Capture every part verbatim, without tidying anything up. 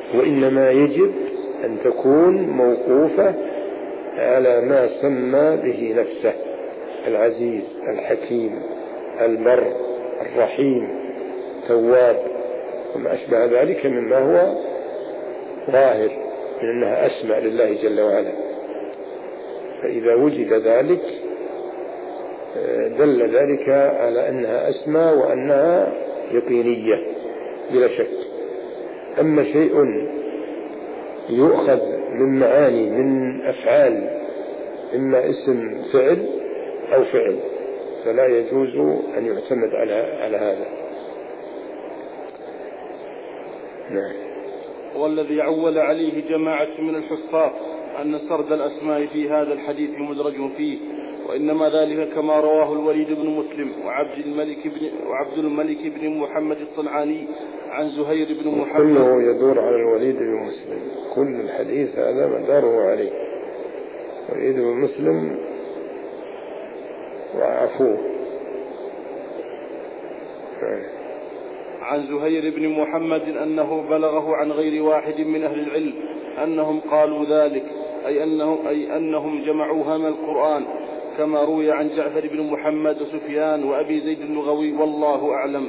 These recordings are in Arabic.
وإنما يجب أن تكون موقوفة على ما سمى به نفسه: العزيز، الحكيم، البر، الرحيم، تواب، وما أشبه ذلك مما هو ظاهر من أنها أسماء لله جل وعلا. فإذا وجد ذلك دل ذلك على أنها أسماء وأنها يقينية بلا شك. أما شيء يؤخذ من معاني من أفعال، إما اسم فعل أو فعل، فلا يجوز أن يعتمد على على هذا. نعم. والذي عول عليه جماعة من الحفاظ أن سرد الأسماء في هذا الحديث مدرج فيه، وإنما ذلك كما رواه الوليد بن مسلم وعبد الملك بن, وعبد الملك بن محمد الصنعاني عن زهير بن محمد. كله يدور على الوليد بن مسلم، كل الحديث هذا مداره عليه. الوليد بن مسلم وعفوه. عن زهير بن محمد أنه بلغه عن غير واحد من أهل العلم أنهم قالوا ذلك، أي أنهم, أي أنهم جمعوها من القرآن، كما روي عن جعفر بن محمد وسفيان وأبي زيد اللغوي، والله أعلم.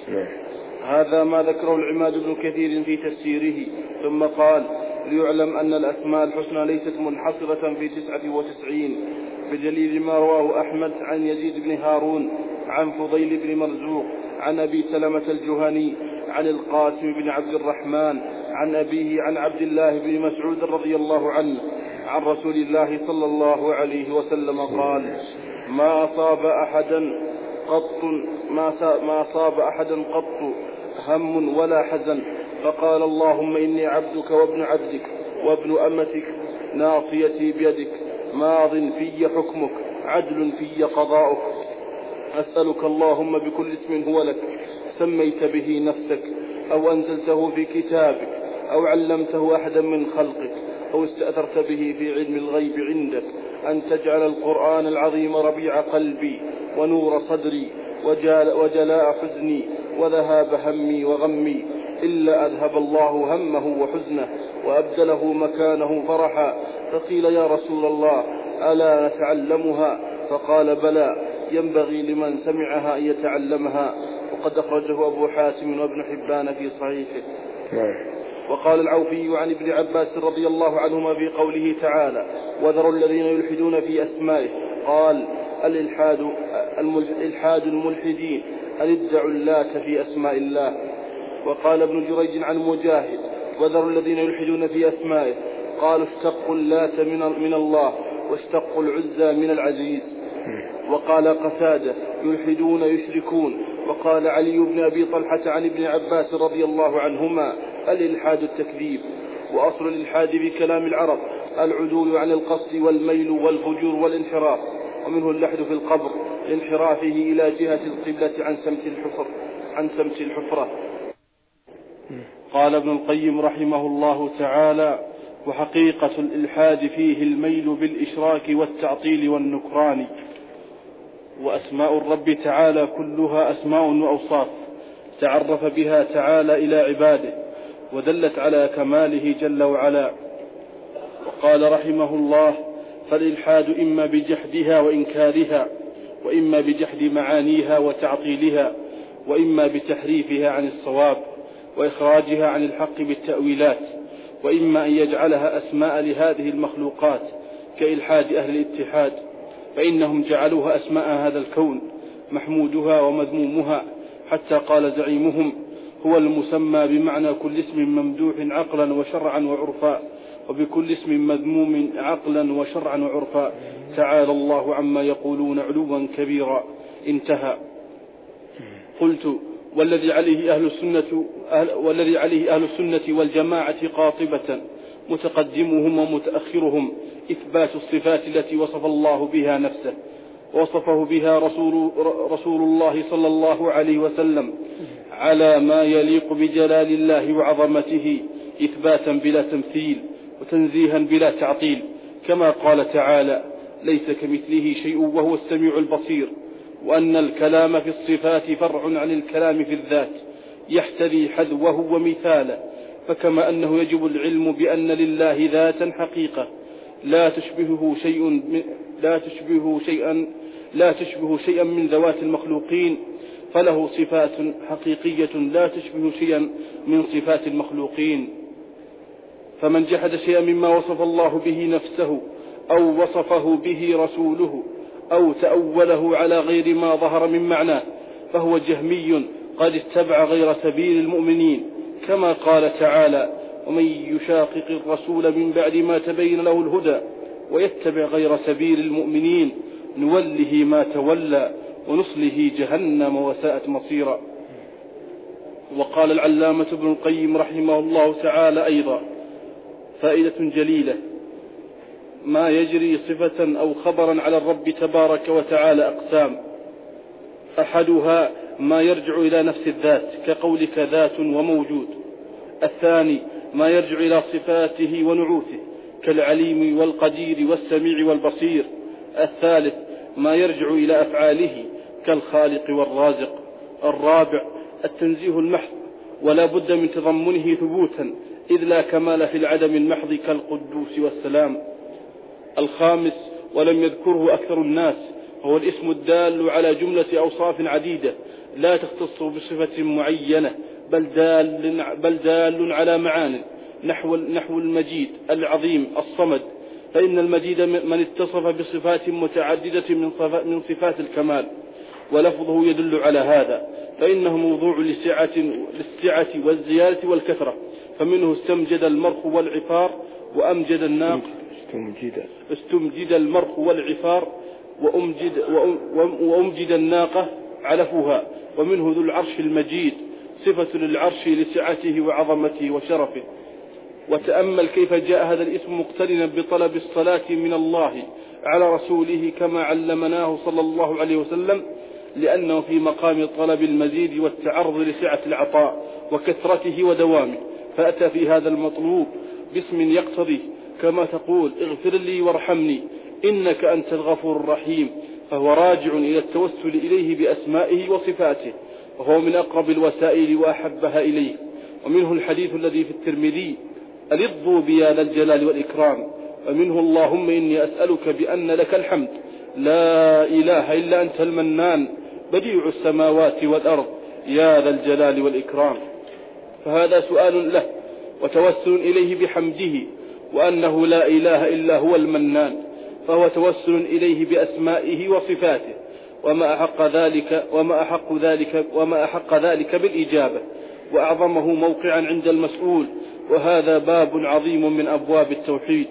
هذا ما ذكره العماد بن كثير في تفسيره. ثم قال: ليعلم أن الأسماء الحسنى ليست منحصرة في تسعة وتسعين، بدليل ما رواه أحمد عن يزيد بن هارون عن فضيل بن مرزوق عن أبي سلمة الجهني عن القاسم بن عبد الرحمن عن أبيه عن عبد الله بن مسعود رضي الله عنه عن رسول الله صلى الله عليه وسلم قال: ما أصاب أحدا قط ما أصاب أحدا قط هم ولا حزن فقال: اللهم إني عبدك وابن عبدك وابن أمتك، ناصيتي بيدك، ماض في حكمك، عدل في قضاؤك، أسألك اللهم بكل اسم هو لك سميت به نفسك أو أنزلته في كتابك أو علمته أحدا من خلقك أو استأثرت به في علم الغيب عندك أن تجعل القرآن العظيم ربيع قلبي ونور صدري وجلاء حزني وذهاب همي وغمي، إلا أذهب الله همه وحزنه وأبدله مكانه فرحا. فقيل: يا رسول الله ألا نتعلمها؟ فقال: بلى، ينبغي لمن سمعها أن يتعلمها. وقد أخرجه أبو حاتم وابن حبان في صحيحه. وقال العوفي عن ابن عباس رضي الله عنهما في قوله تعالى: وذروا الذين يلحدون في أسمائه، قال: الإلحاد الإلحاد الملحدين أن ادعوا اللات في أسماء الله. وقال ابن جريج عن مجاهد: وذروا الذين يلحدون في أسمائه، قالوا اشتقوا اللات من الله واشتقوا العزى من العزيز. وقال قتادة: يلحدون يشركون. وقال علي بن أبي طلحة عن ابن عباس رضي الله عنهما: الإلحاد التكذيب. وأصل الإلحاد بكلام العرب العدول عن القصد والميل والفجور والانحراف، ومنه اللحد في القبر لانحرافه إلى جهة القبلة عن سمت الحفر عن سمت الحفرة. قال ابن القيم رحمه الله تعالى: وحقيقة الإلحاد فيه الميل بالإشراك والتعطيل والنكران. وأسماء الرب تعالى كلها أسماء وأوصاف تعرف بها تعالى إلى عباده ودلت على كماله جل وعلا. وقال رحمه الله: فالإلحاد إما بجحدها وإنكارها، وإما بجحد معانيها وتعطيلها، وإما بتحريفها عن الصواب وإخراجها عن الحق بالتأويلات، وإما أن يجعلها أسماء لهذه المخلوقات كإلحاد أهل الاتحاد، فإنهم جعلوها أسماء هذا الكون محمودها ومذمومها، حتى قال زعيمهم: هو المسمى بمعنى كل اسم ممدوح عقلا وشرعا وعرفا، وبكل اسم مذموم عقلا وشرعا وعرفا، تعالى الله عما يقولون علوا كبيرا. انتهى. قلت: والذي عليه أهل السنة والذي عليه أهل السنة والجماعة قاطبة متقدمهم ومتأخرهم إثبات الصفات التي وصف الله بها نفسه ووصفه بها رسول, رسول الله صلى الله عليه وسلم على ما يليق بجلال الله وعظمته، إثباتا بلا تمثيل وتنزيها بلا تعطيل، كما قال تعالى: ليس كمثله شيء وهو السميع البصير. وأن الكلام في الصفات فرع عن الكلام في الذات، يحتذي حذوه ومثاله، فكما أنه يجب العلم بأن لله ذاتا حقيقة لا تشبهه شيء لا تشبهه شيئا لا تشبه شيئا من ذوات المخلوقين، فله صفات حقيقية لا تشبه شيئا من صفات المخلوقين. فمن جحد شيئا مما وصف الله به نفسه أو وصفه به رسوله أو تأوله على غير ما ظهر من معناه فهو جهمي قد اتبع غير سبيل المؤمنين، كما قال تعالى: ومن يشاقق الرسول من بعد ما تبين له الهدى ويتبع غير سبيل المؤمنين نوله ما تولى ونصله جهنم وساءت مصيرا. وقال العلامة ابن القيم رحمه الله تعالى أيضا فائدة جليلة: ما يجري صفة أو خبرا على الرب تبارك وتعالى أقسام، أحدها ما يرجع إلى نفس الذات كقولك ذات وموجود، الثاني ما يرجع إلى صفاته ونعوته كالعليم والقدير والسميع والبصير، الثالث ما يرجع إلى أفعاله كالخالق والرازق، الرابع التنزيه المحض ولا بد من تضمنه ثبوتا إذ لا كمال في العدم المحض كالقدوس والسلام، الخامس ولم يذكره أكثر الناس هو الاسم الدال على جملة أوصاف عديدة لا تختص بصفة معينة بل دال, بل دال على معان نحو, نحو المجيد العظيم الصمد، فإن المجيد من اتصف بصفات متعددة من صفات الكمال ولفظه يدل على هذا، فإنه موضوع للسعة, للسعة والزيادة والكثرة، فمنه استمجد المرخ والعفار وأمجد الناق استمجد, استمجد المرخ والعفار وأمجد, وأمجد الناقة علفها، ومنه ذو العرش المجيد صفة للعرش لسعته وعظمته وشرفه. وتأمل كيف جاء هذا الاسم مقترنا بطلب الصلاة من الله على رسوله كما علمناه صلى الله عليه وسلم، لأنه في مقام طلب المزيد والتعرض لسعة العطاء وكثرته ودوامه، فأتى في هذا المطلوب باسم يقتضي كما تقول اغفر لي وارحمني إنك أنت الغفور الرحيم، فهو راجع إلى التوسل إليه بأسمائه وصفاته، وهو من أقرب الوسائل وأحبها إليه. ومنه الحديث الذي في الترمذي: ألضوا بيا ذا الجلال والإكرام، ومنه اللهم إني أسألك بأن لك الحمد لا إله إلا أنت المنان بديع السماوات والأرض يا ذا الجلال والإكرام. فهذا سؤال له وتوسل إليه بحمده وأنه لا إله إلا هو المنان، فهو توسل إليه بأسمائه وصفاته، وما أحق ذلك وما أحق ذلك وما أحق ذلك بالإجابة وأعظمه موقعا عند المسؤول، وهذا باب عظيم من أبواب التوحيد.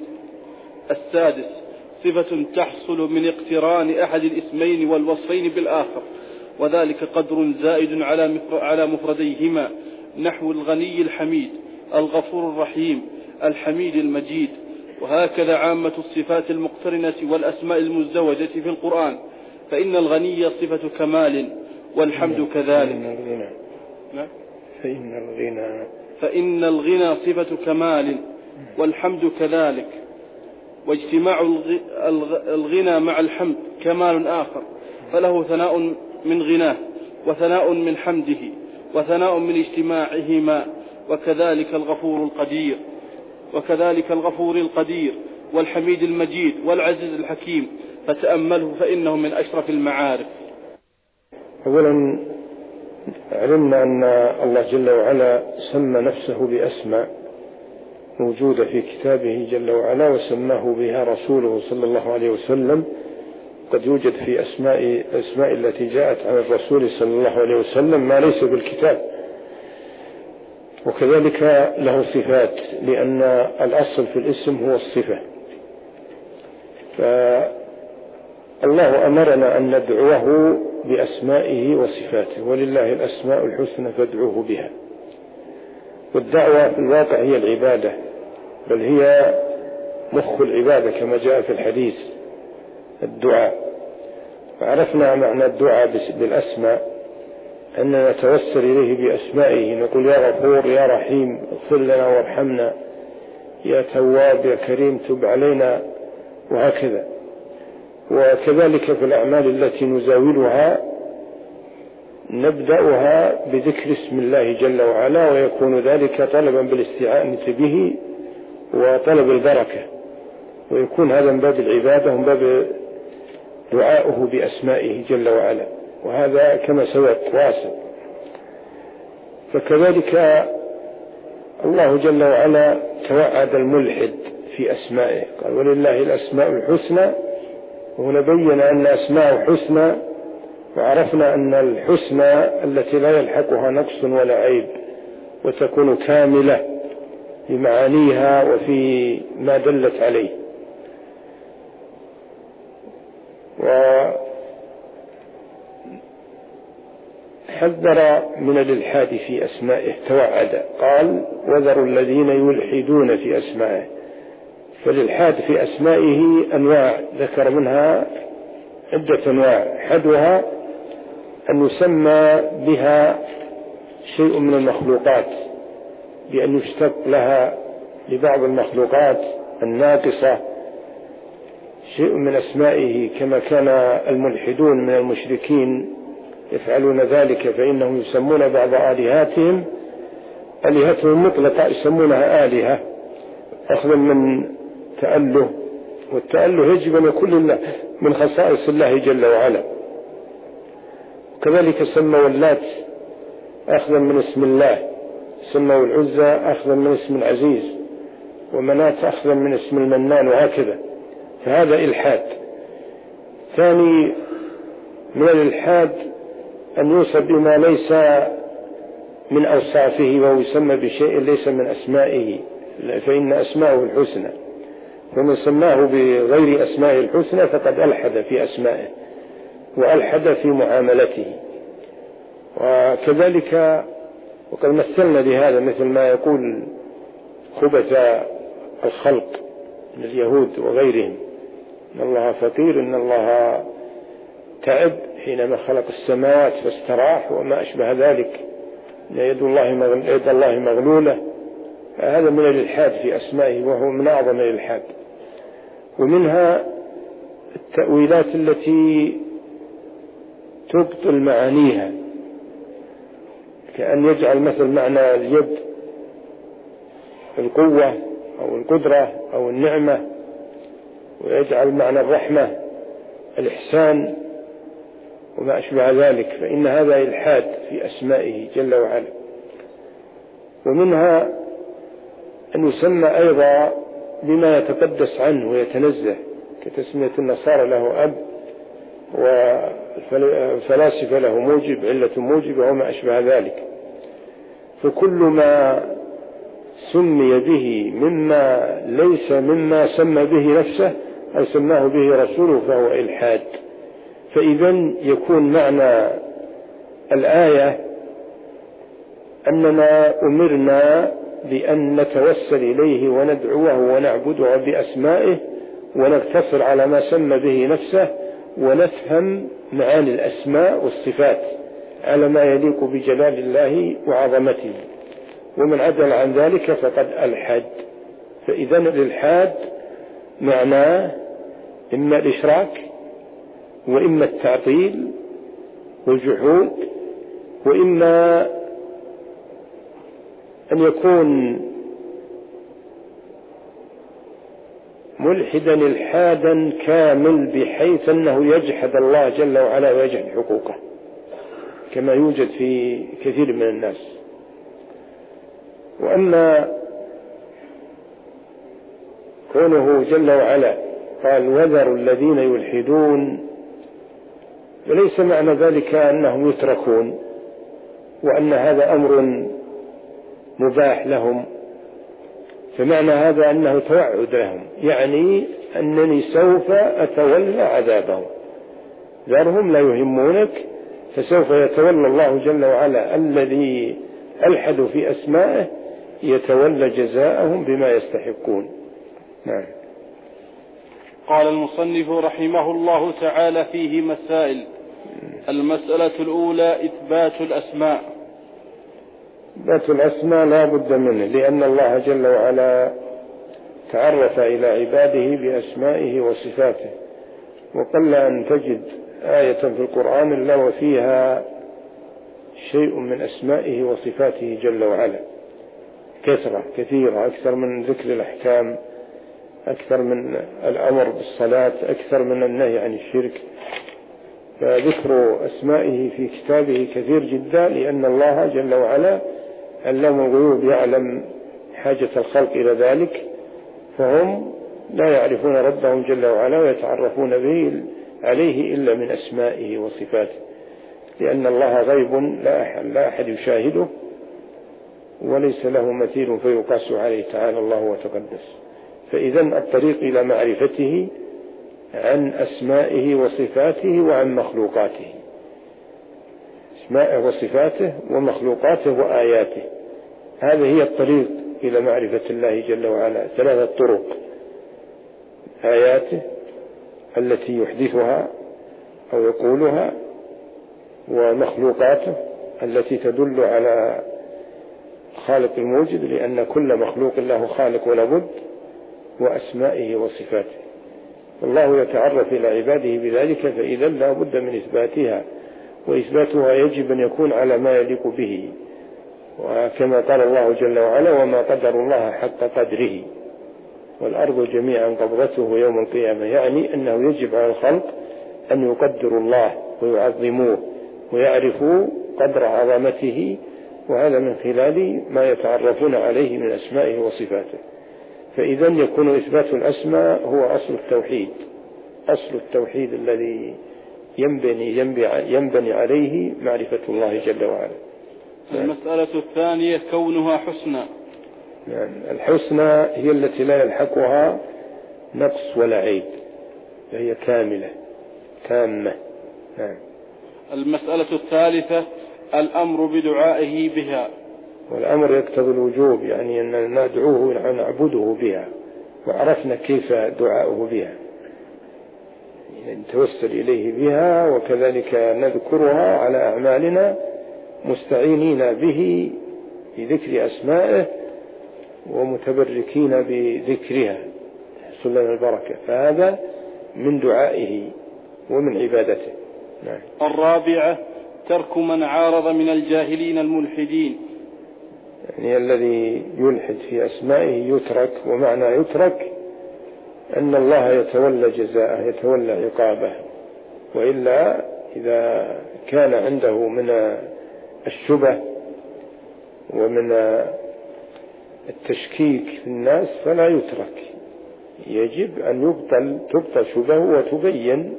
السادس صفة تحصل من اقتران أحد الاسمين والوصفين بالآخر، وذلك قدر زائد على مفرديهما نحو الغني الحميد الغفور الرحيم الحميد المجيد. وهكذا عامة الصفات المقترنة والأسماء المزدوجة في القرآن، فإن الغني صفة كمال والحمد كذلك. فإن الغنى فإن الغنى صفة كمال والحمد كذلك، واجتماع الغنى مع الحمد كمال آخر، فله ثناء من غناه وثناء من حمده وثناء من اجتماعهما، وكذلك الغفور القدير وكذلك الغفور القدير والحميد المجيد والعزيز الحكيم، فتأمله فإنه من أشرف المعارف. أولا علمنا أن الله جل وعلا سمى نفسه بأسماء موجودة في كتابه جل وعلا وسماه بها رسوله صلى الله عليه وسلم، قد يوجد في أسماء أسماء التي جاءت عن الرسول صلى الله عليه وسلم ما ليس بالكتاب، وكذلك له صفات لأن الأصل في الاسم هو الصفة. فالله أمرنا أن ندعوه بأسمائه وصفاته، ولله الأسماء الحسنى فادعوه بها. والدعوة في الواقع هي العبادة، بل هي مخ العبادة كما جاء في الحديث الدعاء. فعرفنا معنى الدعاء بالأسماء أننا نتوسل إليه بأسمائه، نقول يا غفور يا رحيم اغفر لنا وارحمنا، يا تواب يا كريم تب علينا، وهكذا. وكذلك في الأعمال التي نزاولها نبدأها بذكر اسم الله جل وعلا، ويكون ذلك طلبا بالاستعانة به وطلب البركة، ويكون هذا من باب العبادة ومن باب دعاؤه بأسمائه جل وعلا، وهذا كما سبق واسع. فكذلك الله جل وعلا توعد الملحد في أسمائه، قال ولله الأسماء الحسنى، وهنا بين أن أسماء حسنى، وعرفنا أن الحسنى التي لا يلحقها نقص ولا عيب، وتكون كاملة بمعانيها وفي ما دلت عليه. وحذر من الإلحاد في أسمائه، توعد قال وذروا الذين يلحدون في أسمائه. فالإلحاد في أسمائه أنواع، ذكر منها عدة أنواع، حدها أن يسمى بها شيء من المخلوقات بأن يشتق لها لبعض المخلوقات الناقصة شيء من أسمائه، كما كان الملحدون من المشركين يفعلون ذلك، فإنهم يسمون بعض آلهاتهم آلهتهم مطلقة يسمونها آلهة أخذا من تأله، والتأله يجب أن يكون من خصائص الله جل وعلا. كذلك سموا اللات أخذا من اسم الله، سموا العزى أخذا من اسم العزيز، ومناة أخذا من اسم المنان، وهكذا. فهذا إلحاد. ثاني من الإلحاد أن يوصف بما ليس من أوصافه وهو يسمى بشيء ليس من أسمائه، فإن أسماءه الحسنى، ومن سماه بغير أسمائه الحسنى فقد ألحد في أسمائه وألحد في معاملته. وكذلك وقد مثلنا لهذا مثل ما يقول خبث الخلق من اليهود وغيرهم، إن الله فقير، إن الله تعب حينما خلق السماوات فاستراح، وما أشبه ذلك، يد الله يد الله مغلولة. هذا من الإلحاد في أسمائه، وهو من أعظم الإلحاد. ومنها التأويلات التي تبطل معانيها، كأن يجعل مثل معنى اليد القوة أو القدرة أو النعمة، ويجعل معنى الرحمة الإحسان وما أشبه ذلك، فإن هذا إلحاد في أسمائه جل وعلا. ومنها أن يسمى أيضا بما يتقدس عنه ويتنزه، كتسمية النصارى له أب، والفلاسفة له موجب، علة موجبة، وما أشبه ذلك. فكل ما سمي به مما ليس مما سمى به نفسه أو سماه به رسوله فهو إلحاد. فإذا يكون معنى الآية أننا أمرنا بأن نتوسل إليه وندعوه ونعبده بأسمائه، ونقتصر على ما سمى به نفسه، ونفهم معاني الأسماء والصفات على ما يليق بجلال الله وعظمته. ومن عدل عن ذلك فقد ألحد. فإذا الإلحاد معناه إما الإشراك، وإما التعطيل والجحود، وإما أن يكون ملحدا إلحادا كامل بحيث أنه يجحد الله جل وعلا ويجحد حقوقه، كما يوجد في كثير من الناس. وأما كونه جل وعلا قال وذروا الذين يلحدون، وليس معنى ذلك أنهم يتركون وأن هذا أمر مباح لهم، فمعنى هذا أنه توعد لهم، يعني أنني سوف أتولى عذابهم، ذرهم لا يهمونك، فسوف يتولى الله جل وعلا الذي ألحدوا في أسمائه، يتولى جزاءهم بما يستحقون. نعم. قال المصنف رحمه الله تعالى فيه مسائل. المسألة الأولى إثبات الأسماء. إثبات الأسماء لا بد منه، لأن الله جل وعلا تعرف إلى عباده بأسمائه وصفاته، وقل أن تجد آية في القرآن إلا وفيها شيء من أسمائه وصفاته جل وعلا كثرة كثيرة، أكثر من ذكر الأحكام، أكثر من الأمر بالصلاة، أكثر من النهي عن الشرك. فذكر أسمائه في كتابه كثير جدا، لأن الله جل وعلا علام الغيوب يعلم حاجة الخلق إلى ذلك، فهم لا يعرفون ربهم جل وعلا ويتعرفون به عليه إلا من أسمائه وصفاته، لأن الله غيب لا أحد يشاهده وليس له مثيل فيقاس عليه تعالى الله وتقدس. فإذا الطريق إلى معرفته عن أسمائه وصفاته وعن مخلوقاته، أسمائه وصفاته ومخلوقاته وآياته، هذه هي الطريق إلى معرفة الله جل وعلا. ثلاثة طرق: آياته التي يحدثها أو يقولها، ومخلوقاته التي تدل على خالق الموجد لأن كل مخلوق له خالق ولا بد، وأسمائه وصفاته. الله يتعرف إلى عباده بذلك، فإذا لا بد من إثباتها، وإثباتها يجب أن يكون على ما يليق به، وكما قال الله جل وعلا: وما قدر الله حق قدره والأرض جميعا قبضته يوم القيامة، يعني أنه يجب على الخلق أن يقدروا الله ويعظموه ويعرفوا قدر عظمته، وهذا من خلال ما يتعرفون عليه من أسمائه وصفاته. فإذا يكون إثبات الأسماء هو أصل التوحيد، أصل التوحيد الذي ينبني, ينبني عليه معرفة الله جل وعلا. المسألة الثانية كونها حسنى. يعني الحسنى هي التي لا يلحقها نقص ولا عيب، فهي كاملة تامة. نعم. المسألة الثالثة الأمر بدعائه بها. والأمر يقتضي الوجوب، يعني أن ندعوه ونعبده بها، وعرفنا كيف دعاؤه بها، نتوسل إليه بها، وكذلك نذكرها على أعمالنا مستعينين به بذكر أسمائه ومتبركين بذكرها يحصل لنا البركة، فهذا من دعائه ومن عبادته. نعم. الرابعة ترك من عارض من الجاهلين الملحدين، يعني الذي يلحد في أسمائه يترك، ومعنى يترك أن الله يتولى جزاءه يتولى عقابه، وإلا إذا كان عنده من الشبه ومن التشكيك في الناس فلا يترك، يجب أن يبطل تبطل شبهه وتبين،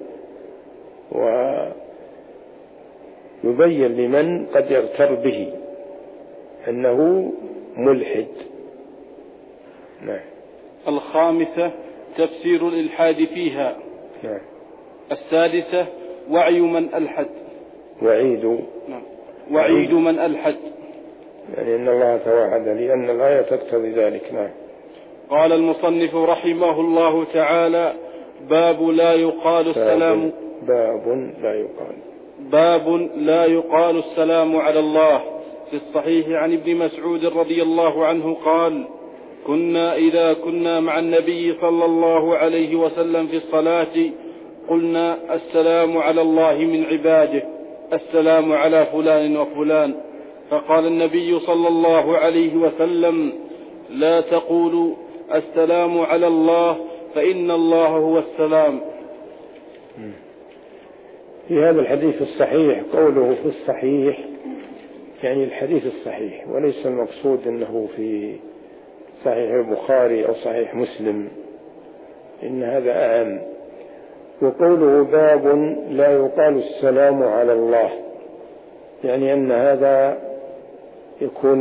ويبين لمن قد يغتر به أنه ملحد. نعم. الخامسة تفسير الإلحاد فيها. نعم. السادسة وعي من ألحد. وعيد. نعم. وعيد من ألحد، يعني أن الله توعد، لأن الآية تقتضي ذلك. نعم. قال المصنف رحمه الله تعالى: باب لا يقال السلام. باب لا يقال باب لا يقال السلام على الله. في الصحيح عن ابن مسعود رضي الله عنه قال: كنا إذا كنا مع النبي صلى الله عليه وسلم في الصلاة قلنا: السلام على الله من عباده، السلام على فلان وفلان. فقال النبي صلى الله عليه وسلم: لا تقولوا السلام على الله، فإن الله هو السلام. في هذا الحديث الصحيح، قوله في الصحيح يعني الحديث الصحيح، وليس المقصود أنه في صحيح البخاري أو صحيح مسلم، إن هذا أعم. وقوله باب لا يقال السلام على الله، يعني أن هذا يكون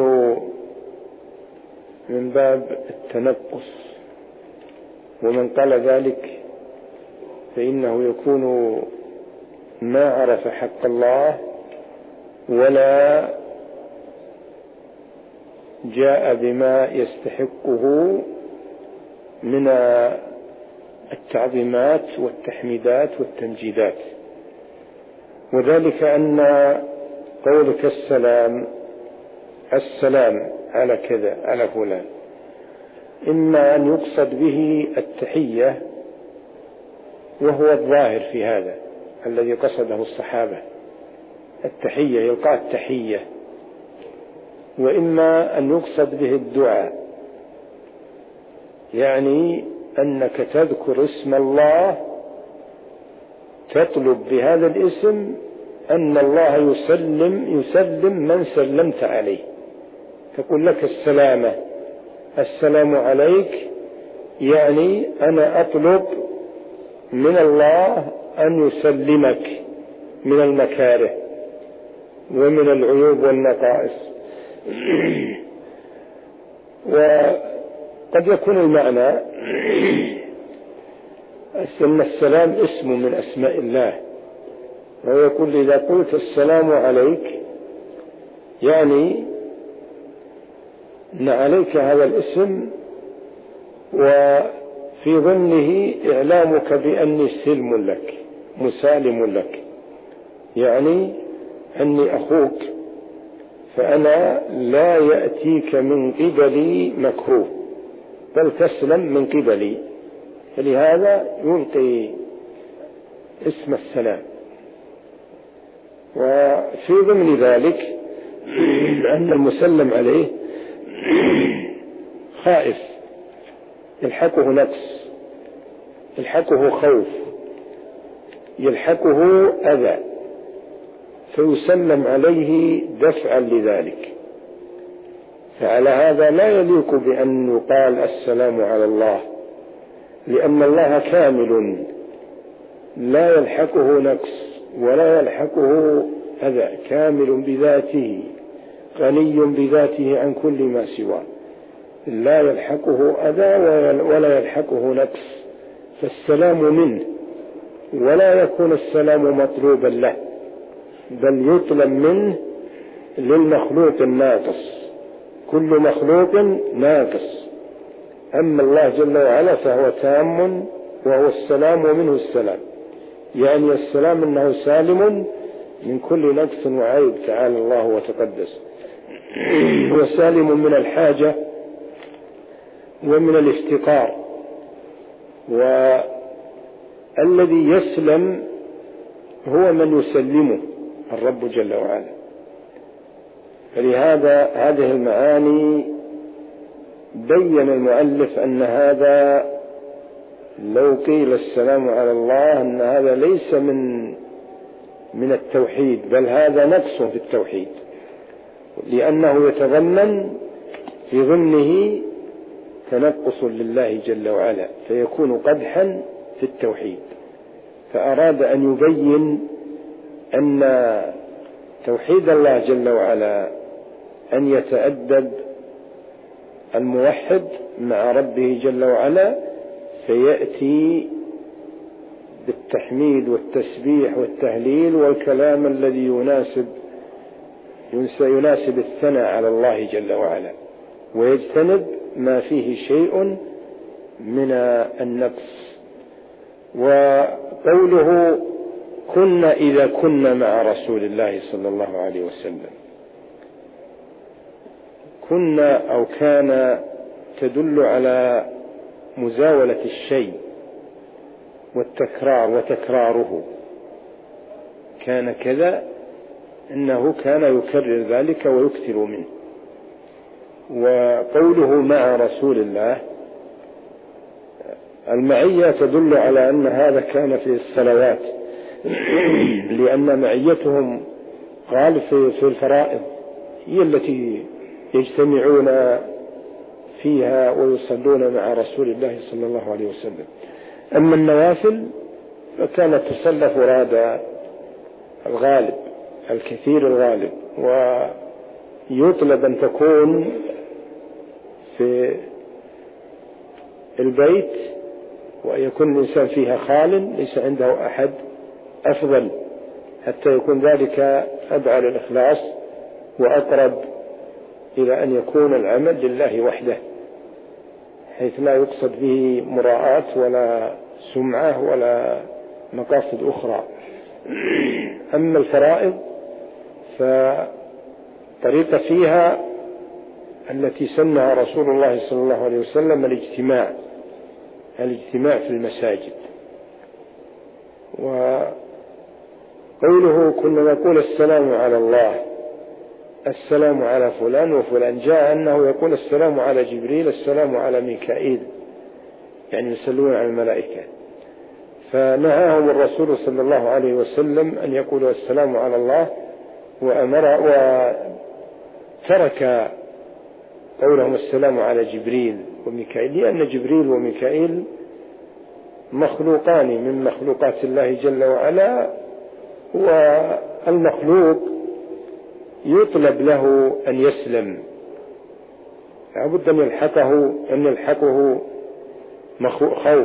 من باب التنقص، ومن قال ذلك فإنه يكون ما عرف حق الله ولا جاء بما يستحقه من التعظيمات والتحميدات والتمجيدات. وذلك أن قولك السلام السلام على كذا على فلان، إما أن يقصد به التحية، وهو الظاهر في هذا الذي قصده الصحابة، التحية، يلقى التحية، وإما أن يقصد به الدعاء، يعني أنك تذكر اسم الله تطلب بهذا الاسم أن الله يسلم يسلم من سلمت عليه، تقول لك السلامة، السلام عليك، يعني أنا أطلب من الله أن يسلمك من المكاره ومن العيوب والنقائص. وقد يكون المعنى أن السلام اسم من أسماء الله، ويقول إذا قلت السلام عليك يعني أن عليك هذا الاسم، وفي ضمنه إعلامك بأني سلم لك مسالم لك، يعني أني أخوك، فأنا لا يأتيك من قبلي مكروه بل تسلم من قبلي، فلهذا يلقي اسم السلام. وفي ضمن ذلك أن المسلم عليه خائف، يلحقه نقص، يلحقه خوف، يلحقه أذى، فيسلم عليه دفعا لذلك. فعلى هذا لا يليق بأن يقال السلام على الله، لأن الله كامل لا يلحقه نقص ولا يلحقه أذى، كامل بذاته، غني بذاته عن كل ما سواه، لا يلحقه أذى ولا يلحقه نقص، فالسلام منه، ولا يكون السلام مطلوبا له بل يطلب منه للمخلوق الناقص، كل مخلوق ناقص، أما الله جل وعلا فهو تام وهو السلام ومنه السلام، يعني السلام أنه سالم من كل نقص وعيب تعالى الله وتقدس، وسالم من الحاجة ومن الافتقار، والذي يسلم هو من يسلمه الرب جل وعلا. فلهذا هذه المعاني بين المؤلف أن هذا لو قيل السلام على الله أن هذا ليس من من التوحيد، بل هذا نقص في التوحيد، لأنه يتضمن في ضمنه تنقص لله جل وعلا، فيكون قدحا في التوحيد. فأراد أن يبين أن توحيد الله جل وعلا أن يتأدب الموحد مع ربه جل وعلا، فيأتي بالتحميد والتسبيح والتهليل والكلام الذي يناسب يناسب الثناء على الله جل وعلا، ويجتنب ما فيه شيء من النقص. وقوله كنا إذا كنا مع رسول الله صلى الله عليه وسلم، كنا أو كان تدل على مزاولة الشيء والتكرار وتكراره، كان كذا، إنه كان يكرر ذلك ويكثر منه. وقوله مع رسول الله، المعية تدل على أن هذا كان في الصلوات، لأن معيتهم قال في الفرائض هي التي يجتمعون فيها ويصلون مع رسول الله صلى الله عليه وسلم. أما النوافل فكانت تصلى فرادى الغالب الكثير الغالب، ويطلب أن تكون في البيت ويكون الإنسان فيها خال ليس عنده أحد أفضل، حتى يكون ذلك أدعى للإخلاص وأقرب إلى أن يكون العمل لله وحده، حيث لا يقصد به مراءة ولا سمعة ولا مقاصد أخرى. أما الفرائض فطريقة فيها التي سنها رسول الله صلى الله عليه وسلم الاجتماع الاجتماع في المساجد. قوله كنا نقول السلام على الله، السلام على فلان وفلان، جاء أنه يقول السلام على جبريل، السلام على ميكائيل، يعني يسلمون على الملائكة. فنهاهم الرسول صلى الله عليه وسلم أن يقولوا السلام على الله، وأمر وترك قولهم السلام على جبريل وميكائيل، لأن جبريل وميكائيل مخلوقان من مخلوقات الله جل وعلا، والمخلوق يطلب له أن يسلم، لابد أن يلحقه أن يلحقه خوف،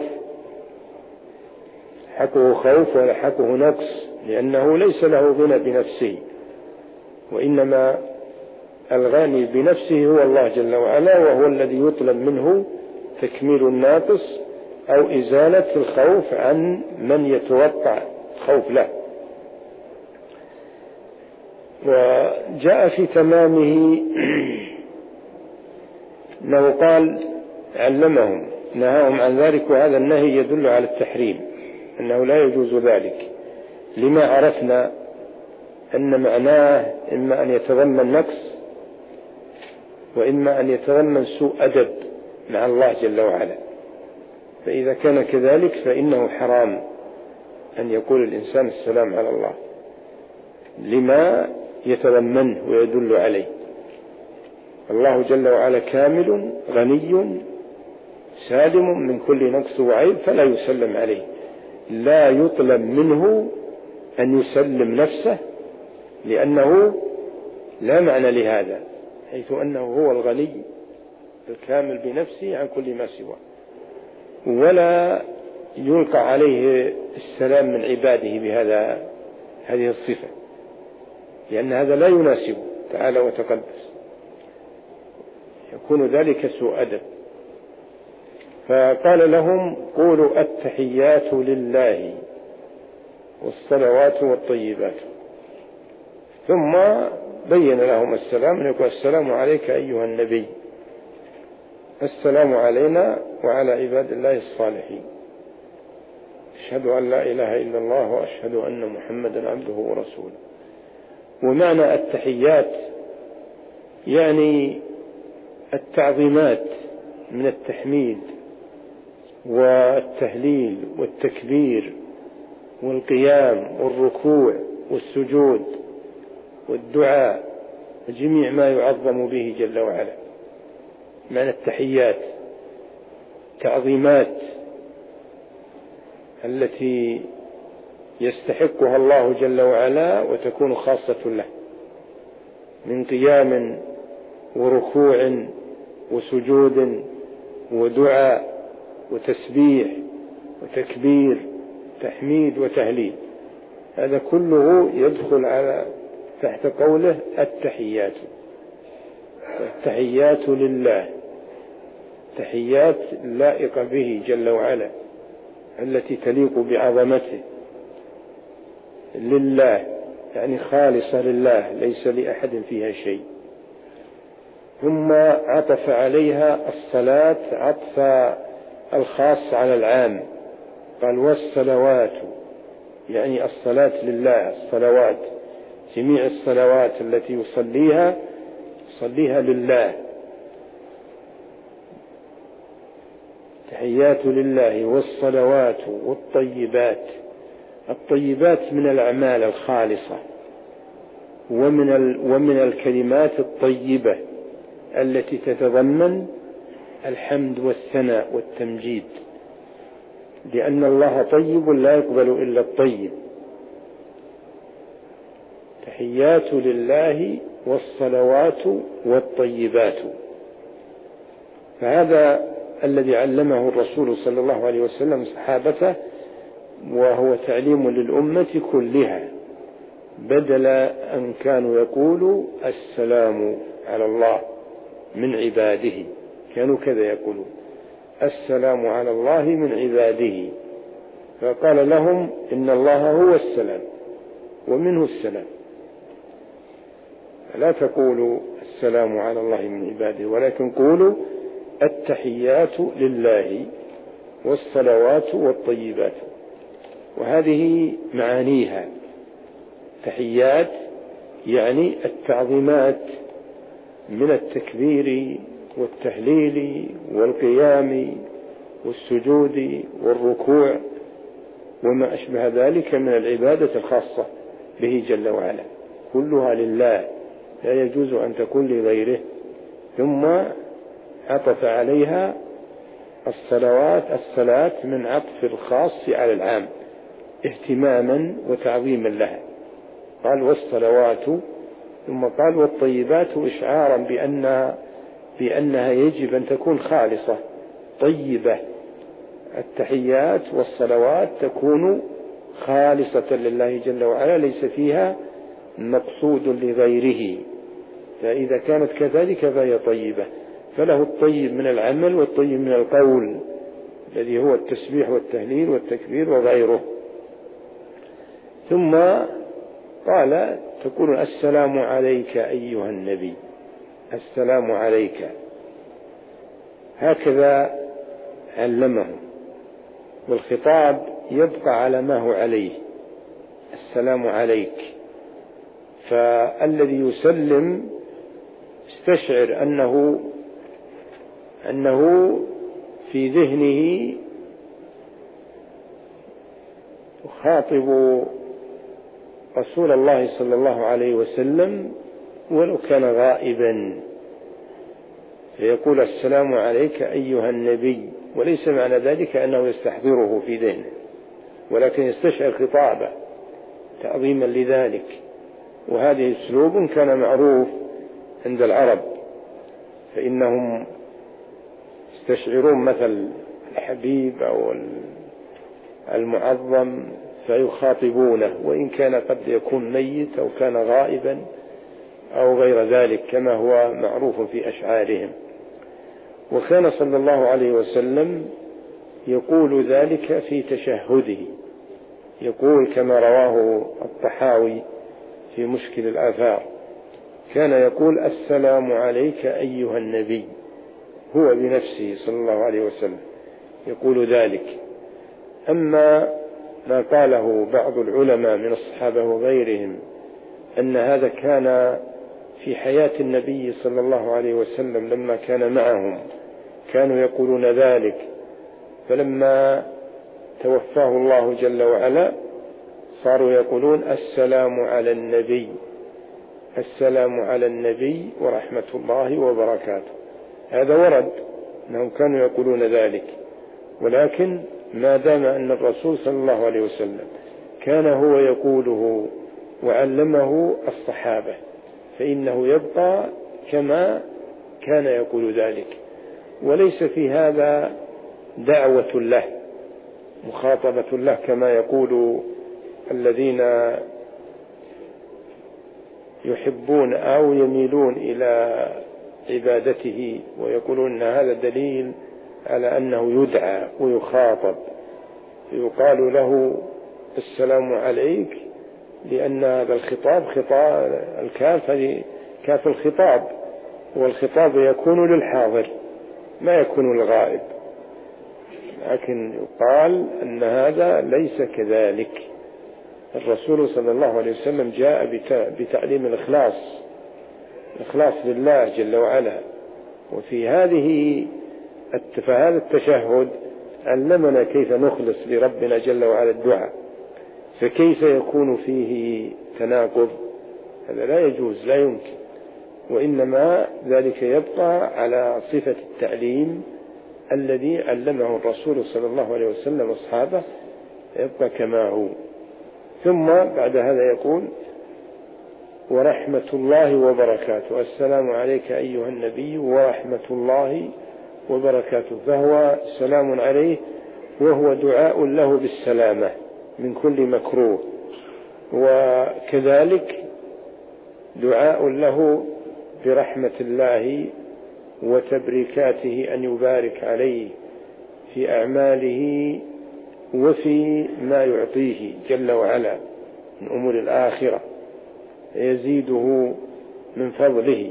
يلحقه خوف ويلحقه نقص، لأنه ليس له غنى بنفسه، وإنما الغني بنفسه هو الله جل وعلا، وهو الذي يطلب منه تكميل الناقص أو إزالة الخوف عن من يتوقع خوف له. وجاء في تمامه أنه قال علمهم نهاهم عن ذلك، وهذا النهي يدل على التحريم، أنه لا يجوز ذلك، لما عرفنا أن معناه إما أن يتضمن نقص، وإما أن يتضمن سوء أدب مع الله جل وعلا. فإذا كان كذلك فإنه حرام أن يقول الإنسان السلام على الله لما يتضمنه ويدل عليه. الله جل وعلا كامل غني سالم من كل نقص وعيب، فلا يسلم عليه، لا يطلب منه أن يسلم نفسه، لأنه لا معنى لهذا، حيث أنه هو الغني الكامل بنفسه عن كل ما سواه، ولا يلقى عليه السلام من عباده بهذا هذه الصفة، لأن هذا لا يناسبه تعالى وتقدس، يكون ذلك سوء أدب. فقال لهم قولوا التحيات لله والصلوات والطيبات، ثم بين لهم السلام، يقول السلام عليك أيها النبي، السلام علينا وعلى عباد الله الصالحين، أشهد أن لا إله إلا الله وأشهد أن محمدا عبده ورسوله. ومعنى التحيات يعني التعظيمات من التحميد والتهليل والتكبير والقيام والركوع والسجود والدعاء، جميع ما يعظم به جل وعلا. معنى التحيات تعظيمات التي يستحقها الله جل وعلا وتكون خاصة له، من قيام وركوع وسجود ودعاء وتسبيح وتكبير، تحميد وتهليل، هذا كله يدخل على تحت قوله التحيات. التحيات لله، تحيات لائقة به جل وعلا التي تليق بعظمته، لله يعني خالصة لله، ليس لأحد فيها شيء. ثم عطف عليها الصلاة عطف الخاص على العام، قال والصلوات، يعني الصلاة لله، الصلوات جميع الصلوات التي يصليها يصليها لله. تحيات لله والصلوات والطيبات، الطيبات من الأعمال الخالصة، ومن ومن الكلمات الطيبة التي تتضمن الحمد والثناء والتمجيد، لأن الله طيب لا يقبل إلا الطيب. تحيات لله والصلوات والطيبات، فهذا الذي علمه الرسول صلى الله عليه وسلم صحابته، وهو تعليم للأمة كلها، بدل أن كانوا يقولوا السلام على الله من عباده، كانوا كذا يقولون السلام على الله من عباده، فقال لهم إن الله هو السلام ومنه السلام، لا تقولوا السلام على الله من عباده، ولكن قولوا التحيات لله والصلوات والطيبات. وهذه معانيها تحيات يعني التعظيمات من التكبير والتهليل والقيام والسجود والركوع وما أشبه ذلك من العبادة الخاصة به جل وعلا، كلها لله لا يجوز أن تكون لغيره. ثم عطف عليها الصلوات الصلاة من عطف الخاص على العام اهتماما وتعظيما لها، قال والصلوات، ثم قال والطيبات إشعارا بأنها, بأنها يجب أن تكون خالصة طيبة. التحيات والصلوات تكون خالصة لله جل وعلا ليس فيها مقصود لغيره، فإذا كانت كذلك فهي طيبة. فله الطيب من العمل والطيب من القول الذي هو التسبيح والتهليل والتكبير وغيره. ثم قال تقول السلام عليك أيها النبي، السلام عليك، هكذا علمه، والخطاب يبقى على ما هو عليه، السلام عليك. فالذي يسلم استشعر أنه أنه في ذهنه يخاطب رسول الله صلى الله عليه وسلم ولو كان غائبا، فيقول السلام عليك أيها النبي، وليس معنى ذلك أنه يستحضره في ذهنه، ولكن يستشعر خطابه تعظيما لذلك. وهذه أسلوب كان معروف عند العرب، فإنهم يستشعرون مثل الحبيب أو المعظم فيخاطبونه وإن كان قد يكون ميت أو كان غائبا أو غير ذلك كما هو معروف في أشعارهم. وكان صلى الله عليه وسلم يقول ذلك في تشهده، يقول كما رواه الطحاوي في مشكل الآثار، كان يقول السلام عليك أيها النبي، هو بنفسه صلى الله عليه وسلم يقول ذلك. أما ما قاله بعض العلماء من الصحابة وغيرهم أن هذا كان في حياة النبي صلى الله عليه وسلم لما كان معهم كانوا يقولون ذلك، فلما توفاه الله جل وعلا صاروا يقولون السلام على النبي، السلام على النبي ورحمة الله وبركاته. هذا ورد أنهم كانوا يقولون ذلك، ولكن ما دام أن الرسول صلى الله عليه وسلم كان هو يقوله وعلمه الصحابة فإنه يبقى كما كان يقول ذلك، وليس في هذا دعوة له مخاطبة له كما يقول الذين يحبون أو يميلون إلى عبادته ويقولون أن هذا دليل على أنه يدعى ويخاطب، يقال له السلام عليك لأن هذا الخطاب خطاب الكاف هذه كاف الخطاب، والخطاب يكون للحاضر ما يكون للغائب، لكن يقال أن هذا ليس كذلك. الرسول صلى الله عليه وسلم جاء بتعليم الإخلاص، الإخلاص لله جل وعلا، وفي هذه فهذا التشهد علمنا كيف نخلص لربنا جل وعلا الدعاء، فكيف يكون فيه تناقض؟ هذا لا يجوز لا يمكن، وإنما ذلك يبقى على صفة التعليم الذي علمه الرسول صلى الله عليه وسلم أصحابه، يبقى كما هو. ثم بعد هذا يقول ورحمة الله وبركاته، السلام عليك أيها النبي ورحمة الله وبركاته، فهو سلام عليه وهو دعاء له بالسلامة من كل مكروه، وكذلك دعاء له برحمة الله وتبريكاته أن يبارك عليه في أعماله وفي ما يعطيه جل وعلا من أمور الآخرة، يزيده من فضله.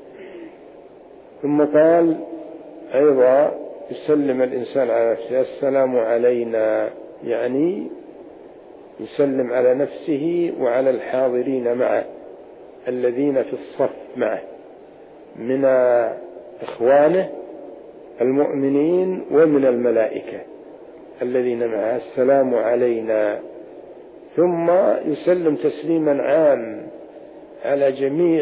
ثم قال أيضا يسلم الإنسان على نفسه السلام علينا، يعني يسلم على نفسه وعلى الحاضرين معه الذين في الصف معه من إخوانه المؤمنين ومن الملائكة الذين معه: السلام علينا. ثم يسلم تسليما عام على جميع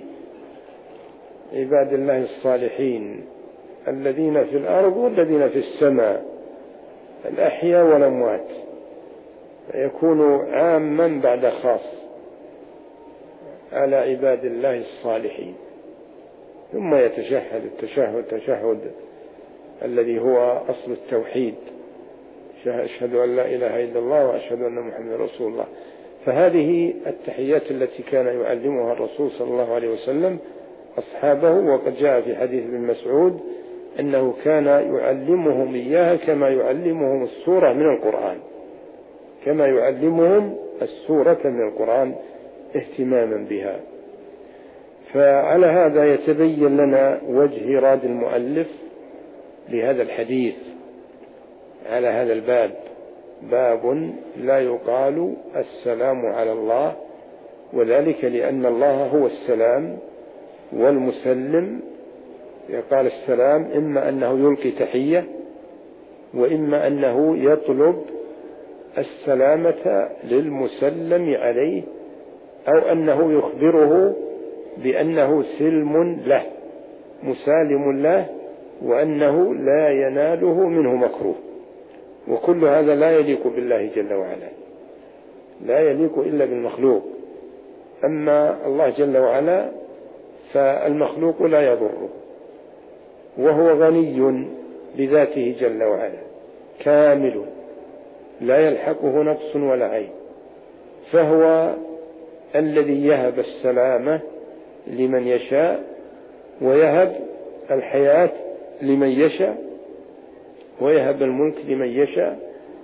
عباد الله الصالحين الذين في الأرض والذين في السماء، الأحياء والأموات، فيكون عاما بعد خاص على عباد الله الصالحين. ثم يتشهد التشهد التشهد الذي هو أصل التوحيد: أشهد أن لا إله إلا الله وأشهد أن محمدا رسول الله. فهذه التحيات التي كان يعلمها الرسول صلى الله عليه وسلم أصحابه، وقد جاء في حديث ابن مسعود أنه كان يعلمهم إياها كما يعلمهم السورة من القرآن، كما يعلمهم السورة من القرآن اهتماما بها. فعلى هذا يتبين لنا وجه إيراد المؤلف لهذا الحديث على هذا الباب: باب لا يقال السلام على الله، وذلك لأن الله هو السلام، والمسلم يقال السلام إما أنه يلقي تحية، وإما أنه يطلب السلامة للمسلم عليه، أو أنه يخبره بأنه سلم له مسالم له، وأنه لا يناله منه مكروه. وكل هذا لا يليق بالله جل وعلا، لا يليق إلا بالمخلوق. أما الله جل وعلا فالمخلوق لا يضره، وهو غني بذاته جل وعلا، كامل لا يلحقه نقص ولا عيب، فهو الذي يهب السلامة لمن يشاء، ويهب الحياة لمن يشاء، ويهب الملك لمن يشاء،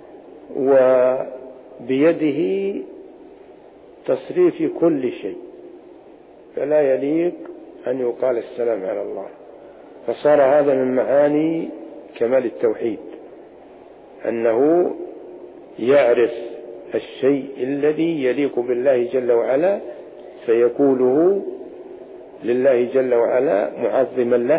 وبيده تصريف كل شيء، فلا يليق أن يقال السلام على الله. فصار هذا من معاني كمال التوحيد، أنه يعرف الشيء الذي يليق بالله جل وعلا فيقوله لله جل وعلا معظما له،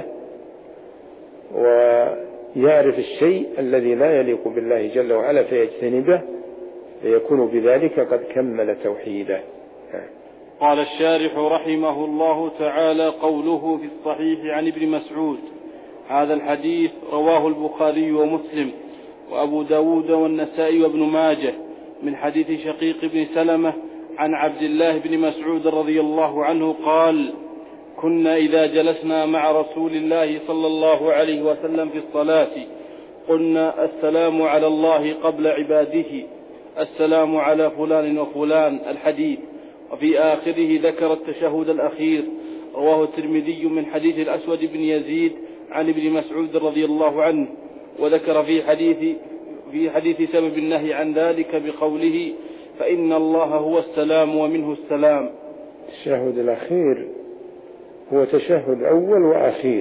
ويعرف الشيء الذي لا يليق بالله جل وعلا فيجتنبه، فيكون بذلك قد كمل توحيده. قال الشارح رحمه الله تعالى: قوله في الصحيح عن ابن مسعود، هذا الحديث رواه البخاري ومسلم وأبو داود والنسائي وابن ماجه من حديث شقيق بن سلمة عن عبد الله بن مسعود رضي الله عنه قال: كنا إذا جلسنا مع رسول الله صلى الله عليه وسلم في الصلاة قلنا: السلام على الله قبل عباده، السلام على فلان وفلان، الحديث. وفي آخره ذكر التشهد الأخير، رواه الترمذي من حديث الأسود بن يزيد عن ابن مسعود رضي الله عنه، وذكر في حديث في حديث سبب النهي عن ذلك بقوله: فإن الله هو السلام ومنه السلام. التشهد الأخير هو تشهد أول وأخير،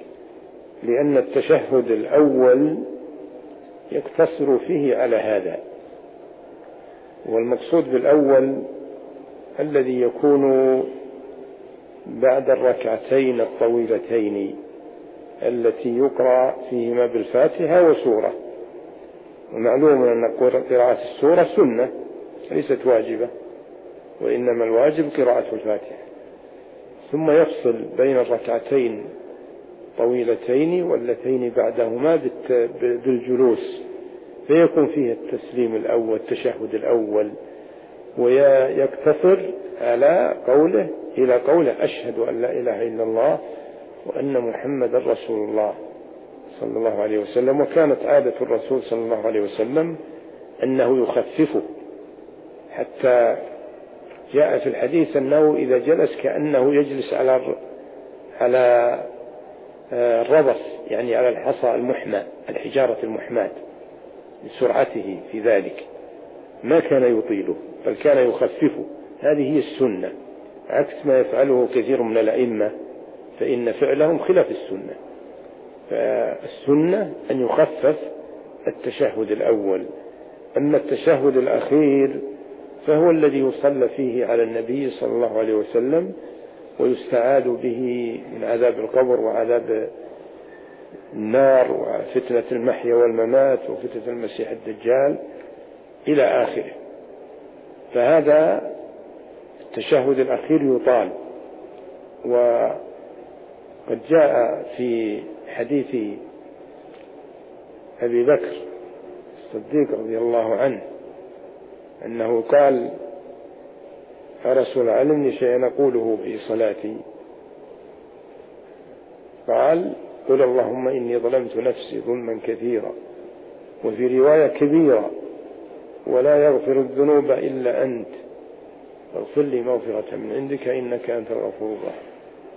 لأن التشهد الأول يقتصر فيه على هذا، والمقصود بالأول الذي يكون بعد الركعتين الطويلتين التي يقرأ فيهما بالفاتحة وسورة. ومعلوم أن قراءة السورة سنة ليست واجبة، وإنما الواجب قراءة الفاتحة، ثم يفصل بين الركعتين طويلتين واللتين بعدهما بالجلوس، فيكون فيه التسليم الأول التشهد الأول، ويقتصر على قوله إلى قوله: أشهد أن لا إله إلا الله وأن محمد رسول الله صلى الله عليه وسلم. وكانت عادة الرسول صلى الله عليه وسلم أنه يخففه، حتى جاء في الحديث أنه إذا جلس كأنه يجلس على على الرضف، يعني على الحصى المحمى، الحجارة المحماة، لسرعته في ذلك، ما كان يطيله بل كان يخففه. هذه هي السنة، عكس ما يفعله كثير من الأئمة، فإن فعلهم خلاف السنة. فالسنة أن يخفف التشهد الأول. أما التشهد الأخير فهو الذي يصلى فيه على النبي صلى الله عليه وسلم ويستعاذ به من عذاب القبر وعذاب النار وفتنة المحيا والممات وفتنة المسيح الدجال إلى آخره. فهذا التشهد الأخير يطال. وقد جاء في حديث أبي بكر الصديق رضي الله عنه أنه قال: يا رسول الله علمني شيئا أقوله في صلاتي. قال: قل اللهم إني ظلمت نفسي ظلما كثيرا وفي رواية كبيرة ولا يغفر الذنوب إلا أنت فاغفر لي مغفرة من عندك إنك أنت الغفور الرحيم.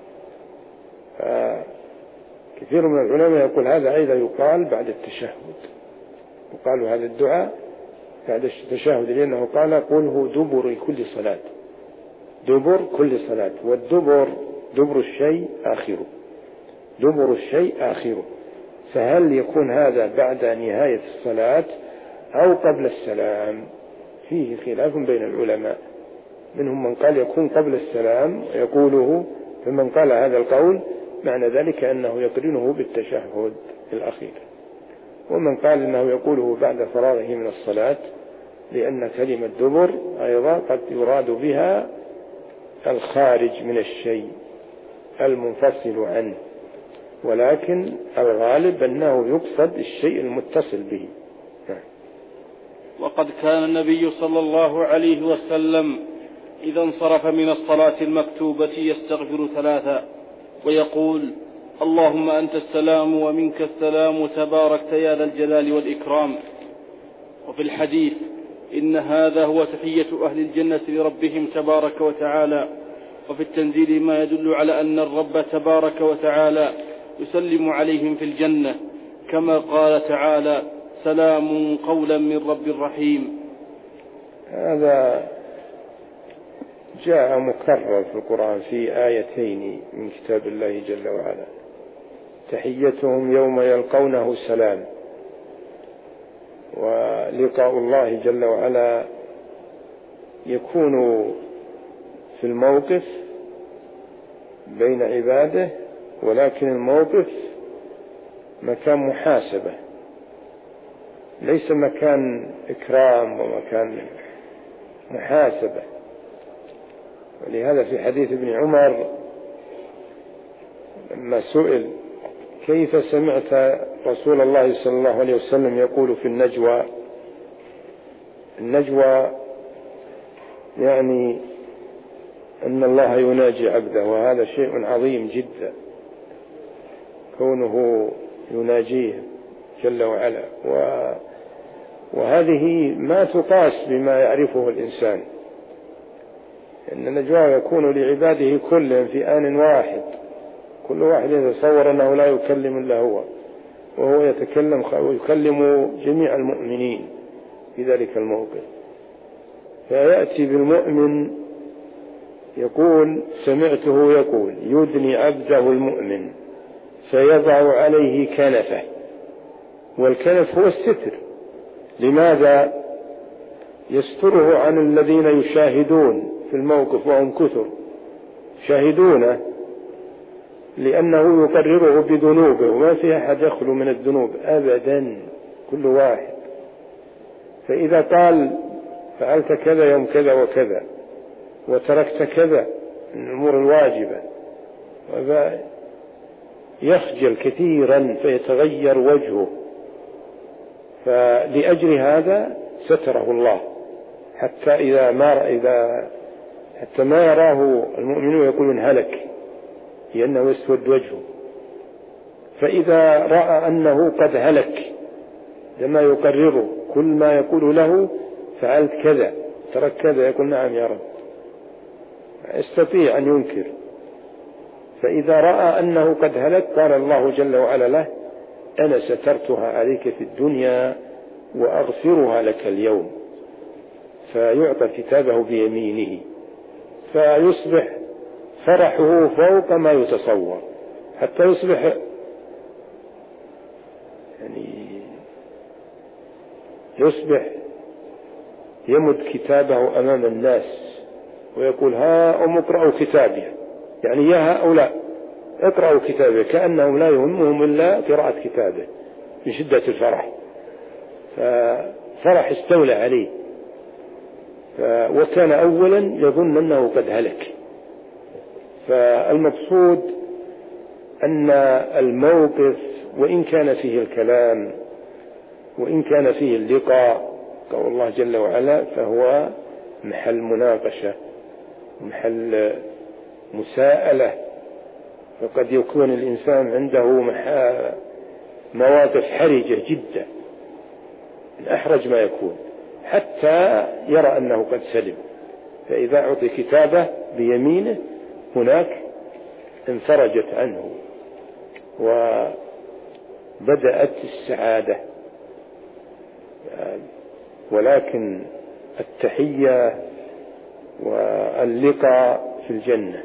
كثير من العلماء يقول هذا أيضا يقال بعد التشهد، وقالوا هذا الدعاء بعد التشهد لأنه قال: قله دبر كل صلاة، دبر كل صلاة، والدبر دبر الشيء آخره، دبر الشيء آخره. فهل يكون هذا بعد نهاية الصلاة أو قبل السلام؟ فيه خلاف بين العلماء، منهم من قال يكون قبل السلام يقوله، فمن قال هذا القول معنى ذلك أنه يقرنه بالتشهد الأخير، ومن قال أنه يقوله بعد فراغه من الصلاة، لأن كلمة دبر أيضا قد يراد بها الخارج من الشيء المنفصل عنه، ولكن الغالب أنه يقصد الشيء المتصل به. وقد كان النبي صلى الله عليه وسلم إذا انصرف من الصلاة المكتوبة يستغفر ثلاثا ويقول: اللهم أنت السلام ومنك السلام تباركت يا ذا الجلال والإكرام. وفي الحديث: إن هذا هو تحية أهل الجنة لربهم تبارك وتعالى. وفي التنزيل ما يدل على أن الرب تبارك وتعالى يسلم عليهم في الجنة، كما قال تعالى: سلام قولا من رب رحيم. هذا جاء مكرر في القرآن في آيتين من كتاب الله جل وعلا: تحيتهم يوم يلقونه سلام. ولقاء الله جل وعلا يكون في الموقف بين عباده، ولكن الموقف مكان محاسبة، ليس مكان إكرام ومكان محاسبة. ولهذا في حديث ابن عمر لما سئل: كيف سمعت رسول الله صلى الله عليه وسلم يقول في النجوى؟ النجوى يعني أن الله يناجي عبده، وهذا شيء عظيم جدا كونه يناجيه جل وعلا، وهذه ما تقاس بما يعرفه الإنسان، إن النجوى يكون لعباده كلهم في آن واحد، كل واحد يتصور أنه لا يكلم إلا هو، وهو يتكلم ويكلم جميع المؤمنين في ذلك الموقف. فيأتي بالمؤمن يقول: سمعته يقول يدني عبده المؤمن فيضع عليه كنفه، والكنف هو الستر. لماذا؟ يستره عن الذين يشاهدون في الموقف، وهم كثر شاهدونه، لأنه يقرره بذنوبه، وما في أحد يخلو من الذنوب أبدا، كل واحد. فإذا قال: فعلت كذا يوم كذا وكذا وتركت كذا من الأمور الواجبة، يخجل كثيرا فيتغير وجهه، فلأجل هذا ستره الله حتى إذا ما إذا حتى ما يراه المؤمنون يقولون هلك، لأنه يسود وجهه. فإذا رأى أنه قد هلك لما يقرره، كل ما يقول له: فعلت كذا ترك كذا، يقول: نعم يا رب، يستطيع أن ينكر. فإذا رأى أنه قد هلك قال الله جل وعلا له: أنا سترتها عليك في الدنيا وأغفرها لك اليوم. فيعطى كتابه بيمينه، فيصبح فرحه فوق ما يتصور، حتى يصبح يعني يصبح يمد كتابه أمام الناس ويقول ها أم اقرأوا كتابي، يعني يا هؤلاء اقرأوا كتابي، كأنهم لا يهمهم إلا قراءة كتابه من شدة الفرح، ففرح استولى عليه، وكان أولا يظن أنه قد هلك. فالمقصود أن الموقف وإن كان فيه الكلام وإن كان فيه اللقاء قول الله جل وعلا فهو محل مناقشة، محل مساءلة، فقد يكون الإنسان عنده مواقف حرجة جدا من أحرج ما يكون حتى يرى أنه قد سلم، فإذا أعطي كتابه بيمينه هناك انفرجت عنه وبدأت السعادة. ولكن التحية واللقاء في الجنة.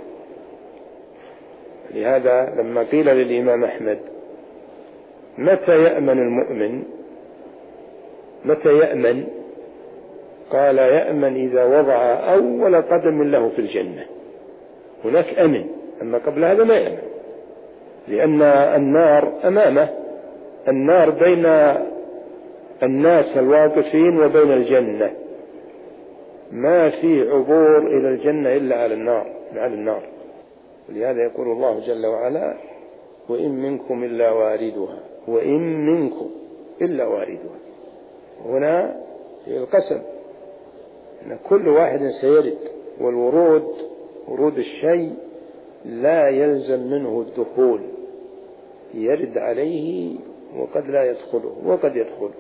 لهذا لما قيل للإمام أحمد متى يأمن المؤمن، متى يأمن؟ قال يأمن إذا وضع أول قدم له في الجنة، هناك أمن، أما قبل هذا ما يأمن، لأن النار أمامه، النار بين الناس الواقفين وبين الجنة، ما في عبور إلى الجنة إلا على النار، على النار. ولهذا يقول الله جل وعلا وإن منكم إلا واردها، وإن منكم إلا واردها، هنا القسم أن كل واحد سيرد، والورود ورود الشيء لا يلزم منه الدخول، يرد عليه وقد لا يدخله وقد يدخله.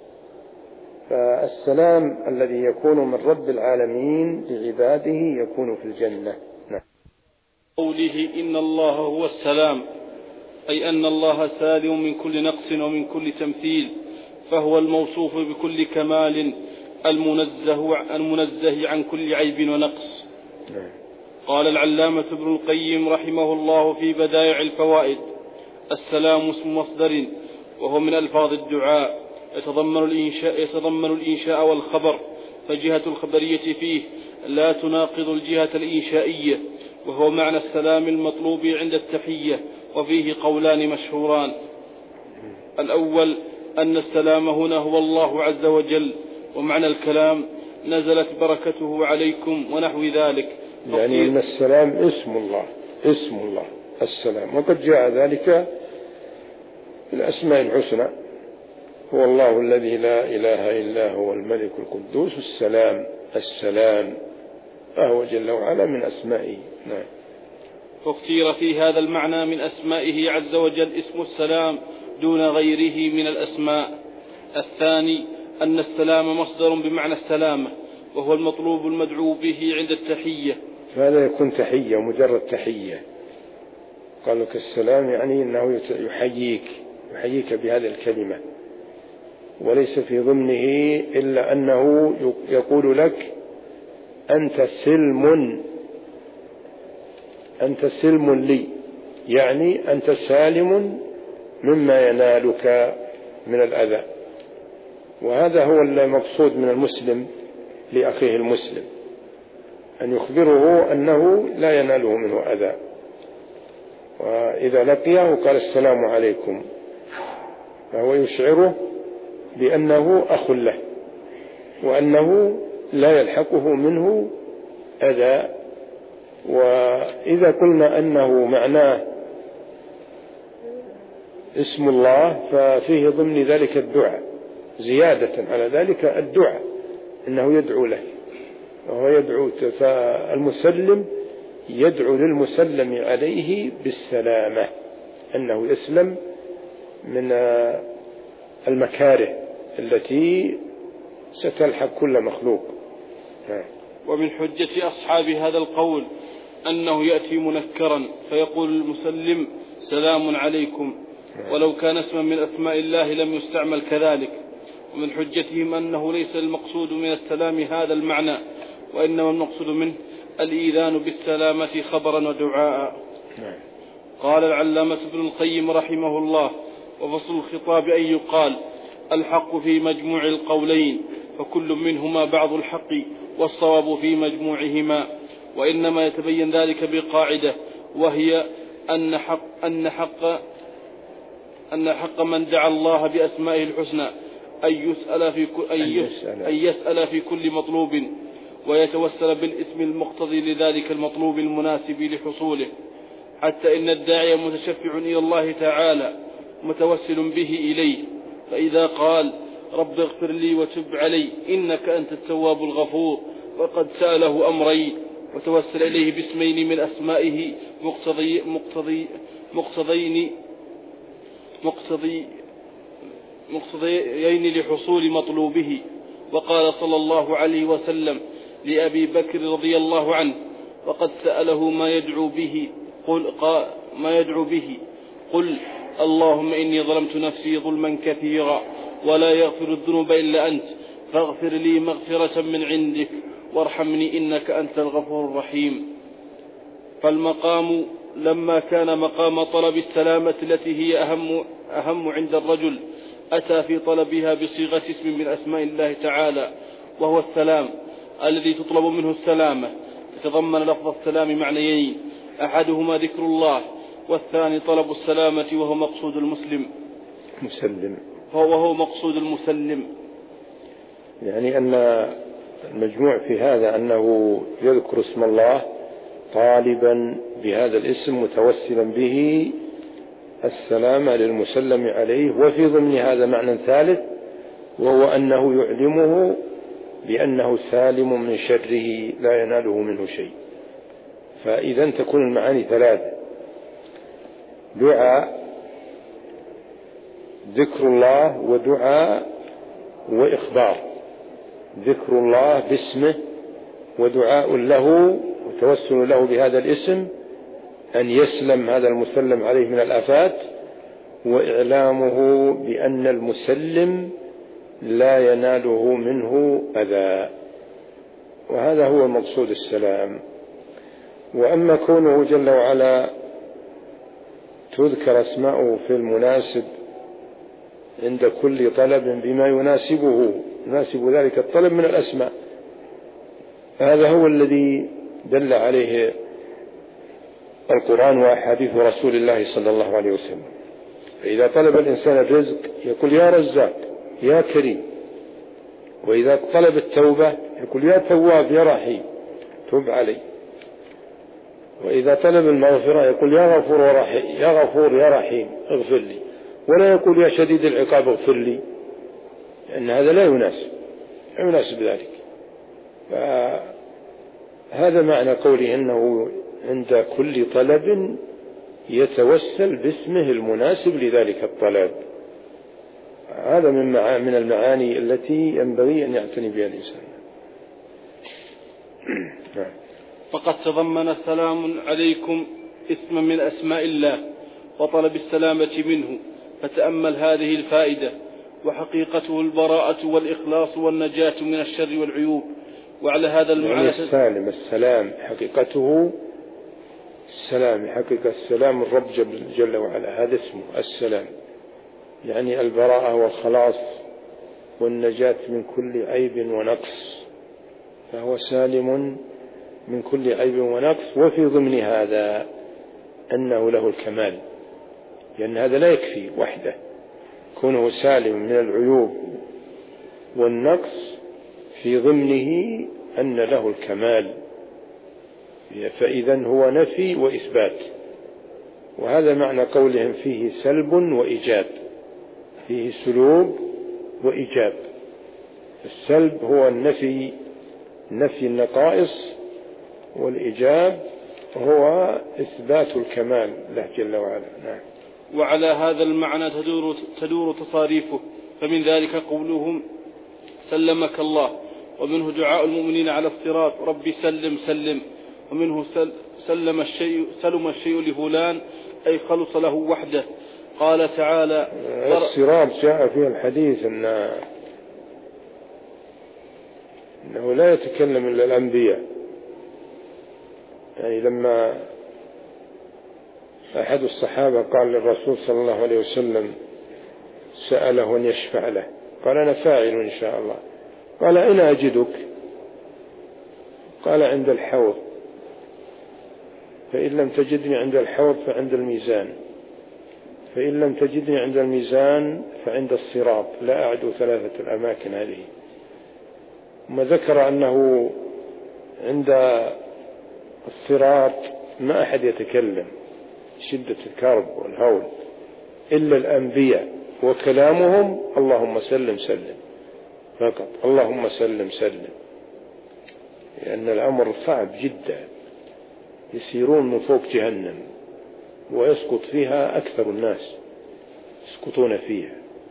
فالسلام الذي يكون من رب العالمين لعباده يكون في الجنة. نعم. قوله إن الله هو السلام، أي أن الله سالم من كل نقص ومن كل تمثيل، فهو الموصوف بكل كمال المنزه, المنزه عن كل عيب ونقص. نعم. قال العلامة ابن القيم رحمه الله في بدائع الفوائد: السلام اسم مصدر وهو من ألفاظ الدعاء، يتضمن الإنشاء, يتضمن الإنشاء والخبر، فجهة الخبرية فيه لا تناقض الجهة الإنشائية، وهو معنى السلام المطلوب عند التحية، وفيه قولان مشهوران: الأول أن السلام هنا هو الله عز وجل، ومعنى الكلام نزلت بركته عليكم ونحو ذلك، يعني أن السلام اسم الله، اسم الله السلام، وقد جاء ذلك في الأسماء الحسنى: هو الله الذي لا إله إلا هو الملك القدوس السلام السلام، فهو جل وعلا من أسمائه. نعم. فاختير في هذا المعنى من أسمائه عز وجل اسم السلام دون غيره من الأسماء. الثاني أن السلام مصدر بمعنى السلامة، وهو المطلوب المدعو به عند التحية، فهذا يكون تحية، مجرد تحية. قال لك السلام يعني أنه يحييك يحييك بهذه الكلمة، وليس في ضمنه إلا أنه يقول لك أنت سلم، أنت سلم لي، يعني أنت سالم مما ينالك من الأذى. وهذا هو المقصود من المسلم لأخيه المسلم، أن يخبره أنه لا يناله منه أذى، وإذا لقيه قال السلام عليكم، فهو يشعره بأنه أخ له، وأنه لا يلحقه منه أذى. وإذا قلنا أنه معناه اسم الله ففيه ضمن ذلك الدعاء، زيادة على ذلك الدعاء، أنه يدعو له، وهو يدعو، فالمسلم يدعو للمسلم عليه بالسلامة، أنه يسلم من المكاره التي ستلحق كل مخلوق. ومن حجة أصحاب هذا القول أنه يأتي منكرا فيقول المسلم سلام عليكم، ولو كان اسما من أسماء الله لم يستعمل كذلك. ومن حجتهم أنه ليس المقصود من السلام هذا المعنى، وإنما المقصود منه الإيذان بالسلامة خبرا ودعاء. قال العلامة ابن القيم رحمه الله: وفصل الخطاب أن يقال الحق في مجموع القولين، فكل منهما بعض الحق والصواب في مجموعهما. وإنما يتبين ذلك بقاعدة، وهي أن حق, أن حق, أن حق من دعا الله بأسمائه الحسنى أن يسأل في, أن يسأل, أن يسأل في كل مطلوب، ويتوسل بالاسم المقتضي لذلك المطلوب المناسب لحصوله، حتى إن الداعي متشفع إلى الله تعالى متوسل به إليه. فإذا قال رب اغفر لي وتب علي إنك أنت التواب الغفور، وقد سأله أمرين وتوسل إليه باسمين من أسمائه مقتضي مقتضي مقتضين مقتضي مقتضيين لحصول مطلوبه. وقال صلى الله عليه وسلم لأبي بكر رضي الله عنه وقد سأله ما يدعو به قل ما يدعو به قل اللهم إني ظلمت نفسي ظلما كثيرا ولا يغفر الذنوب إلا أنت فاغفر لي مغفرة من عندك وارحمني إنك أنت الغفور الرحيم. فالمقام لما كان مقام طلب السلامة التي هي أهم, أهم عند الرجل أتى في طلبها بصيغة اسم من أسماء الله تعالى وهو السلام الذي تطلب منه السلامة، يتضمن لفظ السلام معنيين، أحدهما ذكر الله والثاني طلب السلامة وهو مقصود المسلم مسلم وهو مقصود المسلم. يعني أن المجموع في هذا أنه يذكر اسم الله طالبا بهذا الاسم متوسلا به السلامة للمسلم عليه، وفي ضمن هذا معنى ثالث وهو أنه يعلمه بأنه سالم من شره لا يناله منه شيء. فإذا تكون المعاني ثلاثة: دعاء، ذكر الله، ودعاء وإخبار. ذكر الله باسمه ودعاء له وتوسل له بهذا الاسم أن يسلم هذا المسلم عليه من الآفات، وإعلامه بأن المسلم لا يناله منه أذى، وهذا هو مقصود السلام. وأما كونه جل وعلا تذكر أسماؤه في المناسب عند كل طلب بما يناسبه يناسب ذلك الطلب من الأسماء، هذا هو الذي دل عليه القرآن وأحاديث رسول الله صلى الله عليه وسلم. فإذا طلب الإنسان الرزق يقول يا رزاق يا كريم، وإذا طلب التوبة يقول يا تواب يا رحيم تب علي، وإذا طلب المغفرة يقول يا غفور ورحيم يا غفور يا رحيم اغفر لي، ولا يقول يا شديد العقاب اغفر لي، لأن هذا لا يناسب لا يناسب ذلك. فهذا معنى قوله إنه عند كل طلب يتوسل باسمه المناسب لذلك الطلب. هذا من من المعاني التي ينبغي أن يعتني بها الإنسان. فقد تضمن سلام عليكم اسما من أسماء الله وطلب السلامة منه، فتأمل هذه الفائدة، وحقيقته البراءة والإخلاص والنجاة من الشر والعيوب. وعلى هذا المعنى يعني السالم السلام حقيقته السلام حقيقة السلام الرب جل وعلا، هذا اسمه السلام، يعني البراءة والخلاص والنجاة من كل عيب ونقص، فهو سالم من كل عيب ونقص. وفي ضمن هذا أنه له الكمال، لأن هذا لا يكفي وحده كونه سالم من العيوب والنقص، في ضمنه أن له الكمال، فإذا هو نفي وإثبات. وهذا معنى قولهم فيه سلب وإيجاب، فيه سلوب وإيجاب. السلب هو النفي نفي النقائص، والإيجاب هو إثبات الكمال له جل وعلا. نعم. وعلى هذا المعنى تدور, تدور تصاريفه، فمن ذلك قولهم سلمك الله، ومنه دعاء المؤمنين على الصراط رب سلم سلم، ومنه سلم الشيء سلم الشيء لفلان أي خلص له وحده. قال تعالى الصراط جاء في الحديث أن أنه لا يتكلم إلا الأنبياء، يعني لما أحد الصحابة قال للرسول صلى الله عليه وسلم سأله أن يشفع له، قال أنا فاعل إن شاء الله، قال أين أجدك؟ قال عند الحوض، فإن لم تجدني عند الحوض فعند الميزان، فإن لم تجدني عند الميزان فعند الصراط، لا أعد ثلاثة الأماكن هذه. ثم ذكر أنه عند الصراط ما أحد يتكلم، شدة الكرب والهول إلا الأنبياء، وكلامهم اللهم سلم سلم فقط، اللهم سلم سلم، لأن الأمر صعب جدا، يسيرون من فوق جهنم ويسقط فيها أكثر الناس، يسقطون فيها،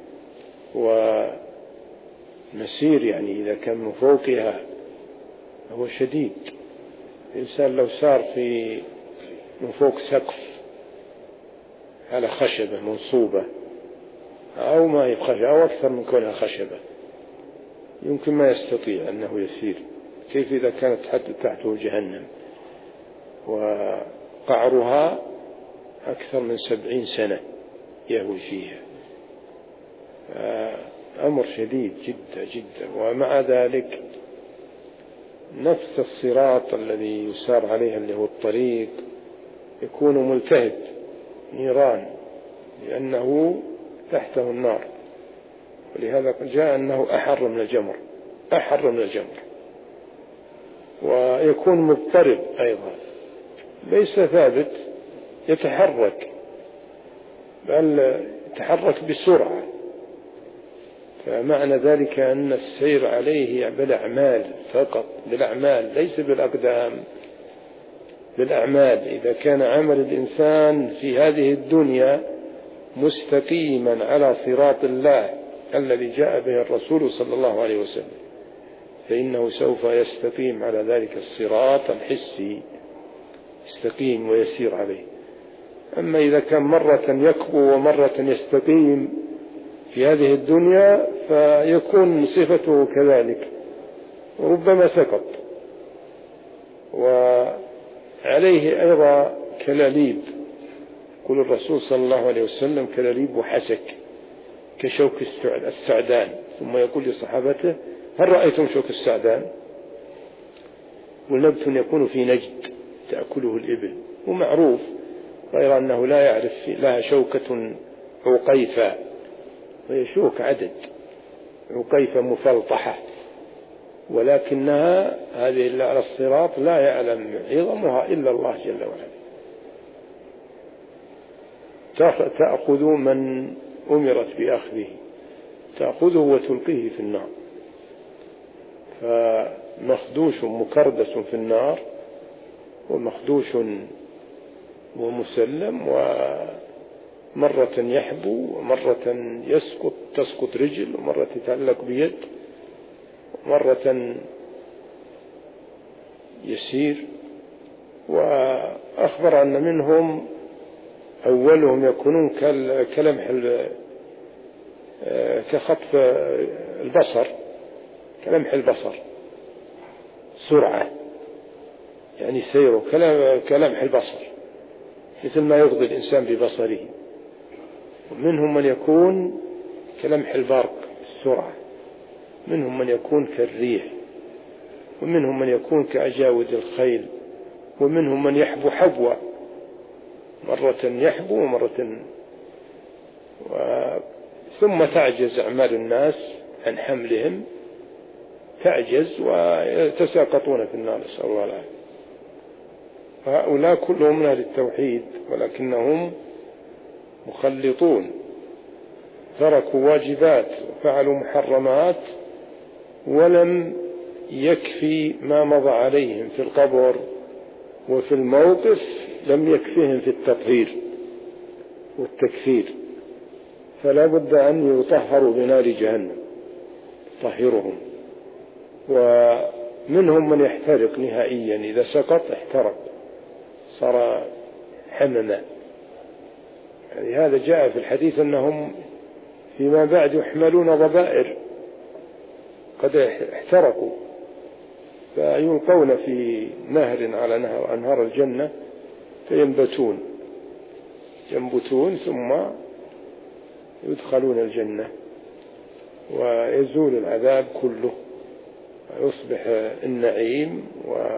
ومسير يعني إذا كان من فوقها هو شديد. الإنسان لو سار في من فوق سقف على خشبة منصوبة أو ما يبقى أو أكثر من كونها خشبة يمكن ما يستطيع أنه يسير، كيف إذا كانت تحته جهنم وقعرها أكثر من سبعين سنة يهوي فيها. أمر شديد جدا جدا. ومع ذلك نفس الصراط الذي يسار عليه اللي هو الطريق يكون ملتهب نيران، لأنه تحته النار، ولهذا جاء أنه أحر من الجمر، أحر من الجمر. ويكون مضطرب أيضا، ليس ثابت، يتحرك، بل يتحرك بسرعة. فمعنى ذلك أن السير عليه بالأعمال فقط، بالأعمال ليس بالأقدام، بالأعمال. إذا كان عمل الإنسان في هذه الدنيا مستقيما على صراط الله الذي جاء به الرسول صلى الله عليه وسلم فإنه سوف يستقيم على ذلك الصراط الحسي، يستقيم ويسير عليه. أما إذا كان مرة يكبو ومرة يستقيم في هذه الدنيا فيكون صفته كذلك، وربما سقط. وعليه أيضا كلاليب، يقول الرسول صلى الله عليه وسلم كلاليب وحسك كشوك السعدان. ثم يقول لصحابته هل رأيتم شوك السعدان؟ ونبت يكون في نجد تأكله الإبل، ومعروف، غير أنه لا يعرف لها شوكة عقيفة، وهي شوك عدد عقيفة مفلطحة، ولكنها هذه اللي على الصراط لا يعلم عظمها إلا الله جل وعلا. تأخذ من أمرت بأخذه، تأخذه وتلقيه في النار، فمخدوش مكردس في النار، ومخدوش ومسلم، ومرة يحبو ومرة يسقط، تسقط رجل، ومرة تتعلق بيد، ومرة يسير. وأخبر أن منهم أولهم يكونون كلمح كخطف البصر، كلمح البصر، سرعة يعني سيره كلمح البصر، مثل ما يغضي الإنسان ببصره. ومنهم من يكون كلمح البرق السرعة، منهم من يكون كالريح، ومنهم من يكون كأجاود الخيل، ومنهم من يحبو حبوة، مرة يحبو ومرة و... ثم تعجز أعمال الناس عن حملهم، تعجز ويتساقطون في النار، نسأل الله العافية. هؤلاء كلهم من أهل التوحيد، ولكنهم مخلطون، تركوا واجبات وفعلوا محرمات، ولم يكفي ما مضى عليهم في القبر وفي الموقف، لم يكفيهم في التطهير والتكفير، فلا بد أن يطهروا بنار جهنم طهرهم. ومنهم من يحترق نهائيا، إذا سقط احترق، صار حمما. يعني هذا جاء في الحديث أنهم فيما بعد يحملون ضبائر قد احترقوا، فيلقون في نهر على نهر أنهار الجنة فينبتون، ينبتون ثم يدخلون الجنة ويزول العذاب كله ويصبح النعيم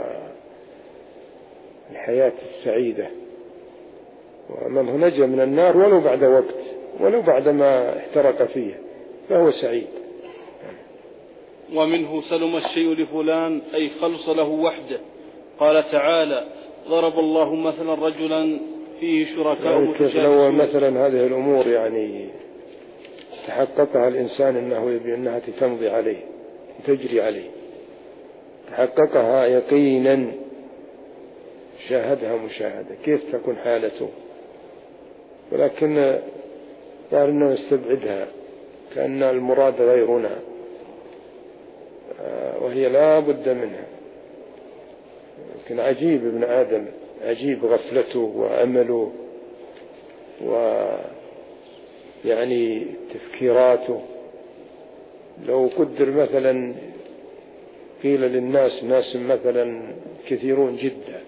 والحياة السعيدة. ومن نجا من النار ولو بعد وقت، ولو بعد ما احترق فيه، فهو سعيد. ومنه سلم الشيء لفلان أي خلص له وحده. قال تعالى: ضرب الله مثلا رجلا فيه شركاء متشاكسون. لو مثلا هذه الأمور يعني تحققها الإنسان أنه يبي أنها تمضي عليه، تجري عليه، تحققها يقينا، شاهدها مشاهدة، كيف تكون حالته؟ ولكن قال أنه يستبعدها كأن المراد غيرنا، وهي لا بد منها. لكن عجيب ابن آدم، عجيب غفلته وأمله ويعني تفكيراته. لو قدر مثلا قيل للناس، ناس مثلا كثيرون جدا،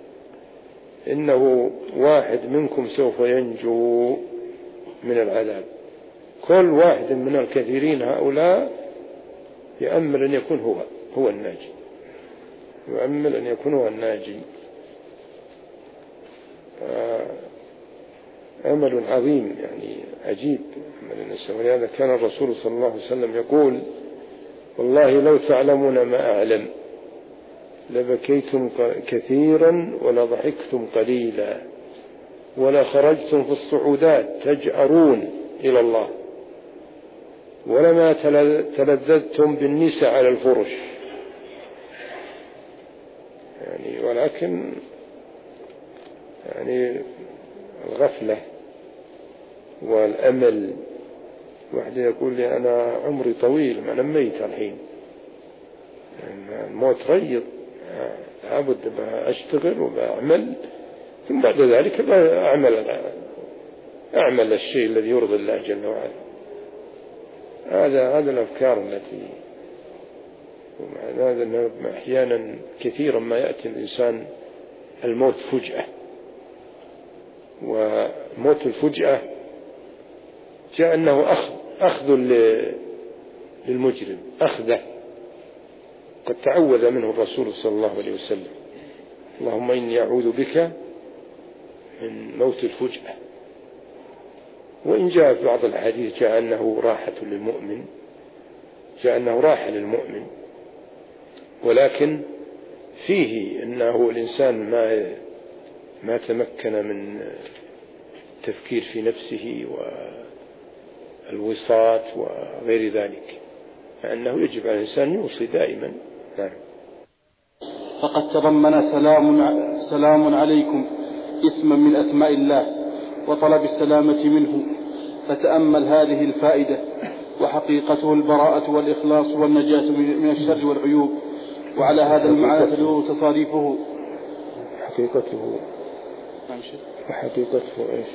إنه واحد منكم سوف ينجو من العذاب، كل واحد من الكثيرين هؤلاء يأمل أن يكون هو هو الناجي، يؤمل أن يكون هو الناجي. أمل عظيم يعني عجيب. ولهذا كان الرسول صلى الله عليه وسلم يقول: والله لو تعلمون ما أعلم لبكيتم كثيرا ولضحكتم قليلا ولا خرجتم في الصعودات تجأرون إلى الله ولما تلذذتم بالنساء على الفرش. يعني ولكن يعني الغفلة والأمل. واحد يقول لي: أنا عمري طويل، ما نميت الحين، يعني الموت ريض، لابد أشتغل وبأعمل، ثم بعد ذلك أعمل أعمل الشيء الذي يرضي الله جل وعلا. هذا هذا الأفكار التي، ومع هذا أنه أحيانا كثيرا ما يأتي الإنسان الموت فجأة، وموت الفجأة جاء أنه أخذ أخذ للمجرم، أخذه قد تعوذ منه الرسول صلى الله عليه وسلم: اللهم إني أعوذ بك من موت الفجأة. وإن جاء في بعض الحديث جاء أنه راحة للمؤمن، جاء أنه راحة للمؤمن، ولكن فيه أنه الإنسان ما ما تمكن من التفكير في نفسه والوصات وغير ذلك، فأنه يجب على الإنسان يوصي دائما. نعم. فقد تضمن سلام, سلام عليكم اسما من أسماء الله وطلب السلامة منه، فتأمل هذه الفائدة، وحقيقته البراءة والإخلاص والنجاة من الشر والعيوب. وعلى هذا المعنى تدور تصاريفه. حقيقته وحقيقته إيش؟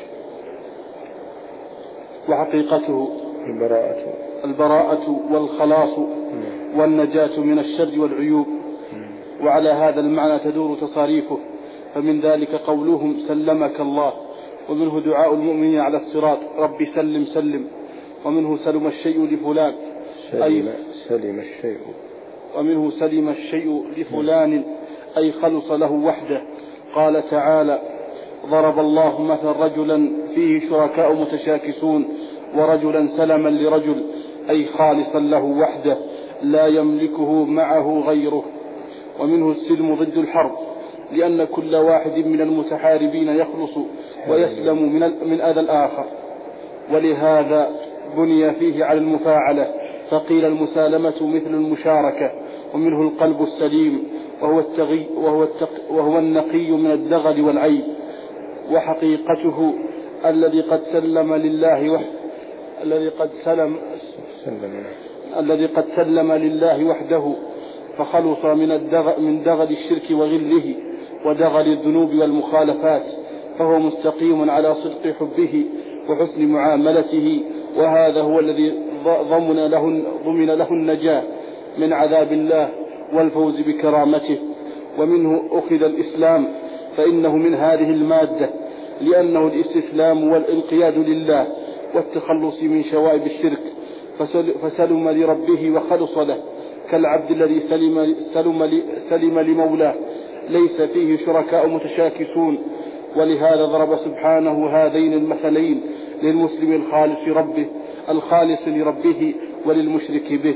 وحقيقته البراءة البراءة والخلاص والنجاة من الشر والعيوب. وعلى هذا المعنى تدور تصاريفه، فمن ذلك قولهم سلمك الله، ومنه دعاء المؤمنين على الصراط رب سلم سلم، ومنه سلم الشيء لفلان أي سلم الشيء ومنه سلم الشيء لفلان أي خلص له وحده. قال تعالى: ضرب الله مثلا رجلا فيه شركاء متشاكسون ورجلا سلما لرجل أي خالصا له وحده لا يملكه معه غيره. ومنه السلم ضد الحرب، لأن كل واحد من المتحاربين يخلص ويسلم من أذى الآخر، ولهذا بني فيه على المفاعلة، فقيل المسالمة مثل المشاركة. ومنه القلب السليم وهو, التغي وهو, التق وهو النقي من الدغل والعيب. وحقيقته الذي قد سلم لله وحده الذي قد سلم الذي قد سلم لله وحده فخلص من الدغل من دغل الشرك وغله ودغل الذنوب والمخالفات، فهو مستقيم على صدق حبه وحسن معاملته. وهذا هو الذي ضمن له, ضمن له النجاة من عذاب الله والفوز بكرامته. ومنه أخذ الإسلام، فإنه من هذه المادة، لأنه الاستسلام والانقياد لله والتخلص من شوائب الشرك، فسلم لربه وخلص له، كالعبد الذي سلم, سلم, سلم لمولاه ليس فيه شركاء متشاكسون. ولهذا ضرب سبحانه هذين المثلين للمسلم الخالص ربه الخالص لربه وللمشرك به.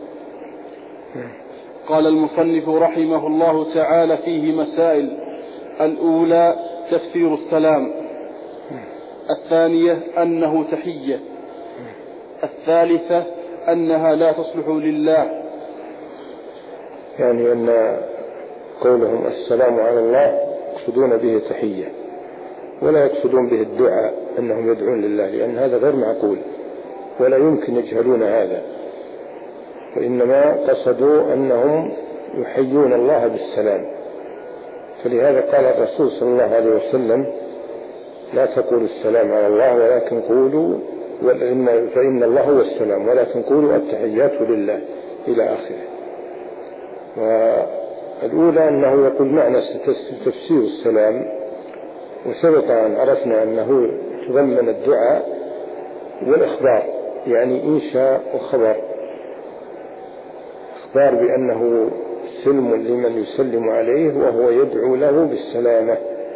قال المصنف رحمه الله تعالى فيه مسائل: الأولى تفسير السلام، الثانية أنه تحية، الثالثة أنها لا تصلح لله. يعني أن قولهم السلام على الله يقصدون به تحية، ولا يقصدون به الدعاء أنهم يدعون لله، لأن هذا غير معقول ولا يمكن يجهلون هذا، وإنما قصدوا أنهم يحيون الله بالسلام. فلهذا قال الرسول صلى الله عليه وسلم: لا تقولوا السلام على الله ولكن قولوا فإن الله هو السلام، ولكن قولوا التحيات لله إلى آخره. والأولى أنه يقول معنى تفسير السلام، وسبق أن عرفنا أنه تضمن الدعاء والإخبار، يعني إنشاء وخبر، إخبار بأنه سلم لمن يسلم عليه وهو يدعو له بالسلامة.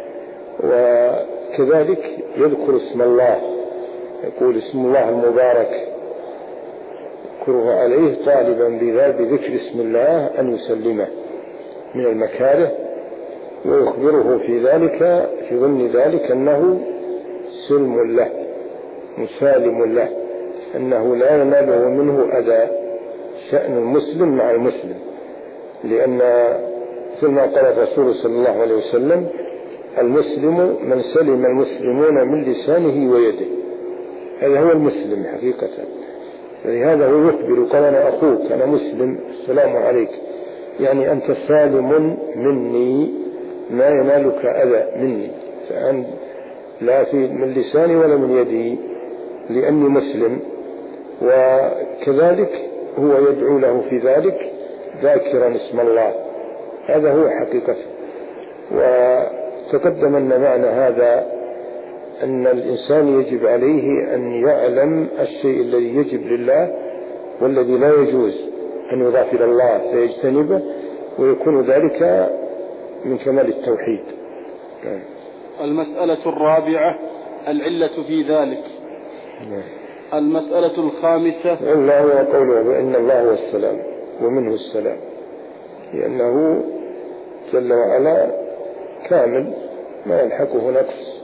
وكذلك يذكر اسم الله، يقول اسم الله المبارك يذكره عليه طالبا بذكر اسم الله أن يسلمه من المكاره، ويخبره في ذلك في ضمن ذلك أنه سلم له مسالم له، أنه لا يناله منه أذى، شأن المسلم مع المسلم. لأن مثل ما قال الرسول صلى الله عليه وسلم: المسلم من سلم المسلمون من لسانه ويده. هذا هو المسلم حقيقة. لهذا هو يخبر قال: أنا أخوك، أنا مسلم، السلام عليك، يعني أنت سالم مني، ما ينالك أذى مني، فأن لا في من لساني ولا من يدي، لأني مسلم. وكذلك هو يدعو له في ذلك ذاكرا اسم الله، هذا هو حقيقته. وتقدم أن معنى هذا أن الإنسان يجب عليه أن يعلم الشيء الذي يجب لله والذي لا يجوز أن يضاف إلى الله فيجتنبه، ويكون ذلك من كمال التوحيد. المسألة الرابعة العلة في ذلك. المسألة الخامسة الله هو قوله بأن الله هو السلام ومنه السلام، لأنه جل وعلا كامل ما يلحقه نقص،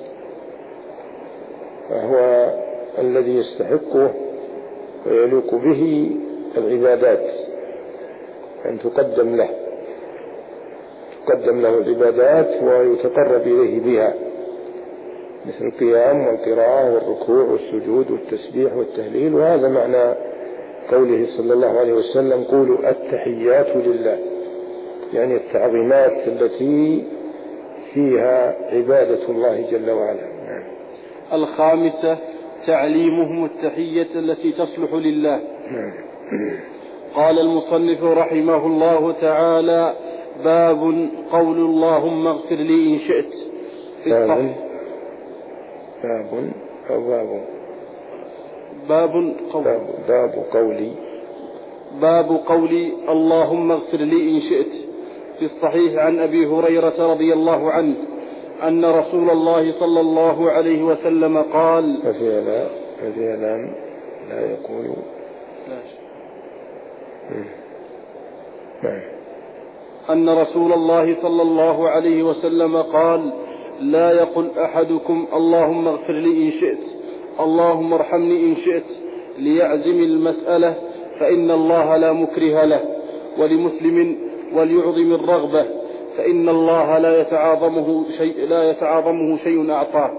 وهو الذي يستحقه ويليق به العبادات أن تقدم له تقدم له العبادات ويتقرب إليه بها، مثل القيام والقراءة والركوع والسجود والتسبيح والتهليل. وهذا معنى قوله صلى الله عليه وسلم: قولوا التحيات لله، يعني التعظيمات التي فيها عبادة الله جل وعلا. الخامسة تعليمهم التحية التي تصلح لله. قال المصنف رحمه الله تعالى: باب قول اللهم اغفر لي إن شئت. في باب باب أو باب باب قول باب, باب قولي باب قولي اللهم اغفر لي إن شئت. في الصحيح عن أبي هريرة رضي الله عنه أن رسول الله صلى الله عليه وسلم قال: ففيها لا ففيها لام لا يقول نعم. أن رسول الله صلى الله عليه وسلم قال: لا يقل أحدكم اللهم اغفر لي إن شئت، اللهم ارحمني إن شئت، ليعزم المسألة، فإن الله لا مكره له. ولمسلم: وليعظم الرغبة، فإن الله لا يتعاظمه شيء لا يتعاظمه شيء أعطاه.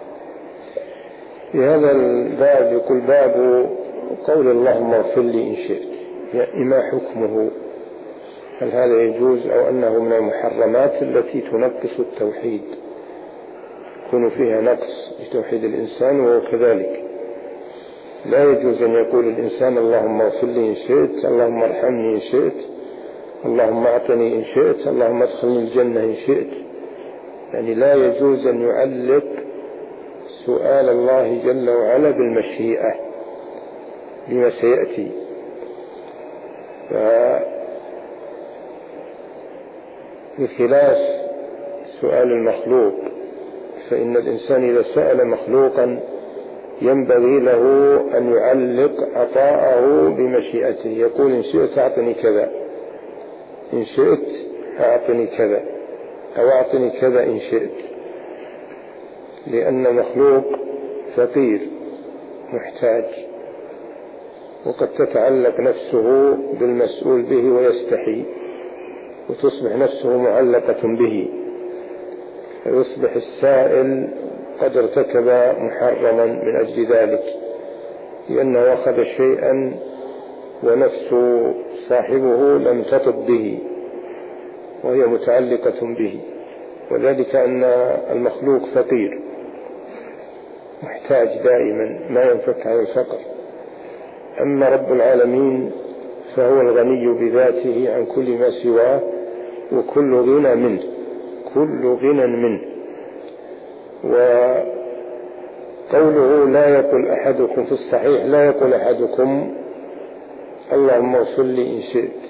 في هذا الباب يقول: باب قول اللهم اغفر لي إن شئت، يعني ما حكمه؟ هل هذا يجوز أو أنه من المحرمات التي تنقص التوحيد، يكون فيها نقص لتوحيد الإنسان؟ وهو كذلك لا يجوز أن يقول الإنسان اللهم اغفر لي إن شئت، اللهم ارحمني إن شئت، اللهم اعطني إن شئت، اللهم ادخلني الجنة إن شئت. يعني لا يجوز أن يعلق سؤال الله جل وعلا بالمشيئة لما سيأتي. بخلاف سؤال المخلوق، فإن الإنسان إذا سأل مخلوقا ينبغي له أن يعلق عطاءه بمشيئته، يقول إن شئت أعطني كذا، إن شئت أعطني كذا، أو أعطني كذا إن شئت، لأن مخلوق فقير محتاج، وقد تتعلق نفسه بالمسؤول به ويستحي، وتصبح نفسه معلقة به، ويصبح السائل قد ارتكب محرما من أجل ذلك، لأنه أخذ شيئا ونفس صاحبه لم تطب به وهي متعلقة به، وذلك أن المخلوق فقير محتاج دائما ما ينفك عن الفقر. أما رب العالمين فهو الغني بذاته عن كل ما سواه، وكل غنى منه، كل غنى منه. وقوله لا يقول أحدكم في الصحيح، لا يقول أحدكم اللهم اغفر لي إن شئت،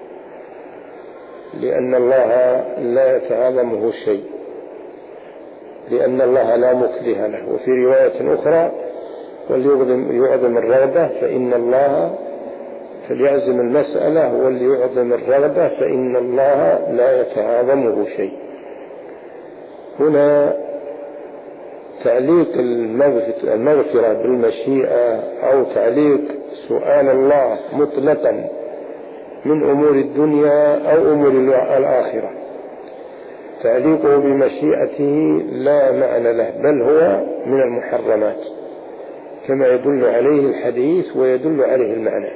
لأن الله لا يتعاظمه شيء، لأن الله لا مكره له. وفي رواية أخرى وليعظم الرغبة فإن الله، فليعزم المسألة وليعظم الرغبة فإن الله لا يتعاظمه شيء. هنا تعليق المغفرة بالمشيئة أو تعليق سؤال الله مطلقا من أمور الدنيا أو أمور الآخرة، تعليقه بمشيئته لا معنى له، بل هو من المحرمات كما يدل عليه الحديث ويدل عليه المعنى.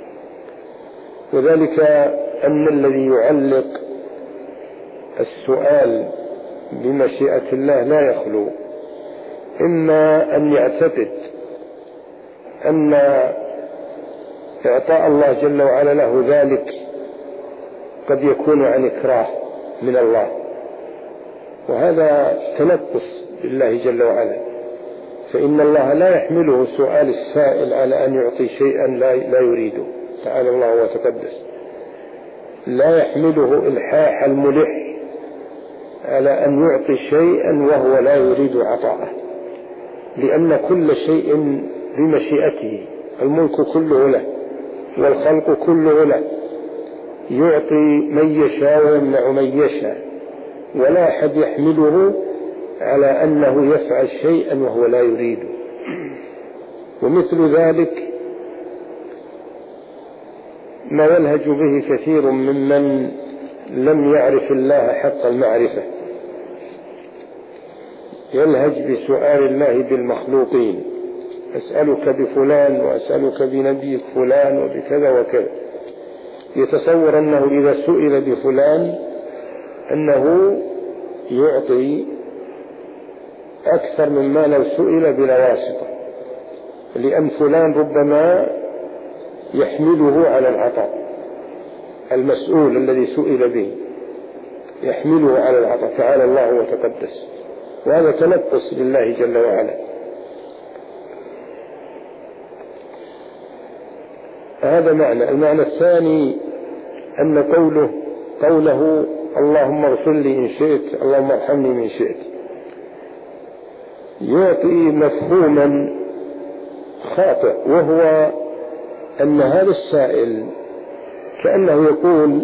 وذلك أن الذي يعلق السؤال بمشيئة الله لا يخلو إما أن يعتقد أن إعطاء الله جل وعلا له ذلك قد يكون عن إكراه من الله، وهذا تنقص بالله جل وعلا، فإن الله لا يحمله سؤال السائل على أن يعطي شيئا لا يريده، تعالى الله وتقدس، لا يحمله إلحاح الملح على أن يعطي شيئا وهو لا يريد عطاءه، لأن كل شيء بمشيئته، الملك كله له والخلق كله له، يعطي من يشاء ويمنع من يشاء، ولا أحد يحمله على أنه يفعل شيئا وهو لا يريده. ومثل ذلك ما يلهج به كثير ممن لم يعرف الله حق المعرفة، يلهج بسؤال الله بالمخلوقين، أسألك بفلان وأسألك بنبيك فلان وبكذا وكذا، يتصور أنه إذا سئل بفلان أنه يعطي أكثر مما لو سئل بلا واسطة، لأن فلان ربما يحمله على العطاء، المسؤول الذي سئل به يحمله على العطاء، تعالى الله وتقدس، وهذا تنقص لله جل وعلا. هذا معنى. المعنى الثاني أن قوله قوله اللهم اغفر لي إن شئت، اللهم ارحمني من شئت، يعطي مفهوما خاطئ، وهو أن هذا السائل كأنه يقول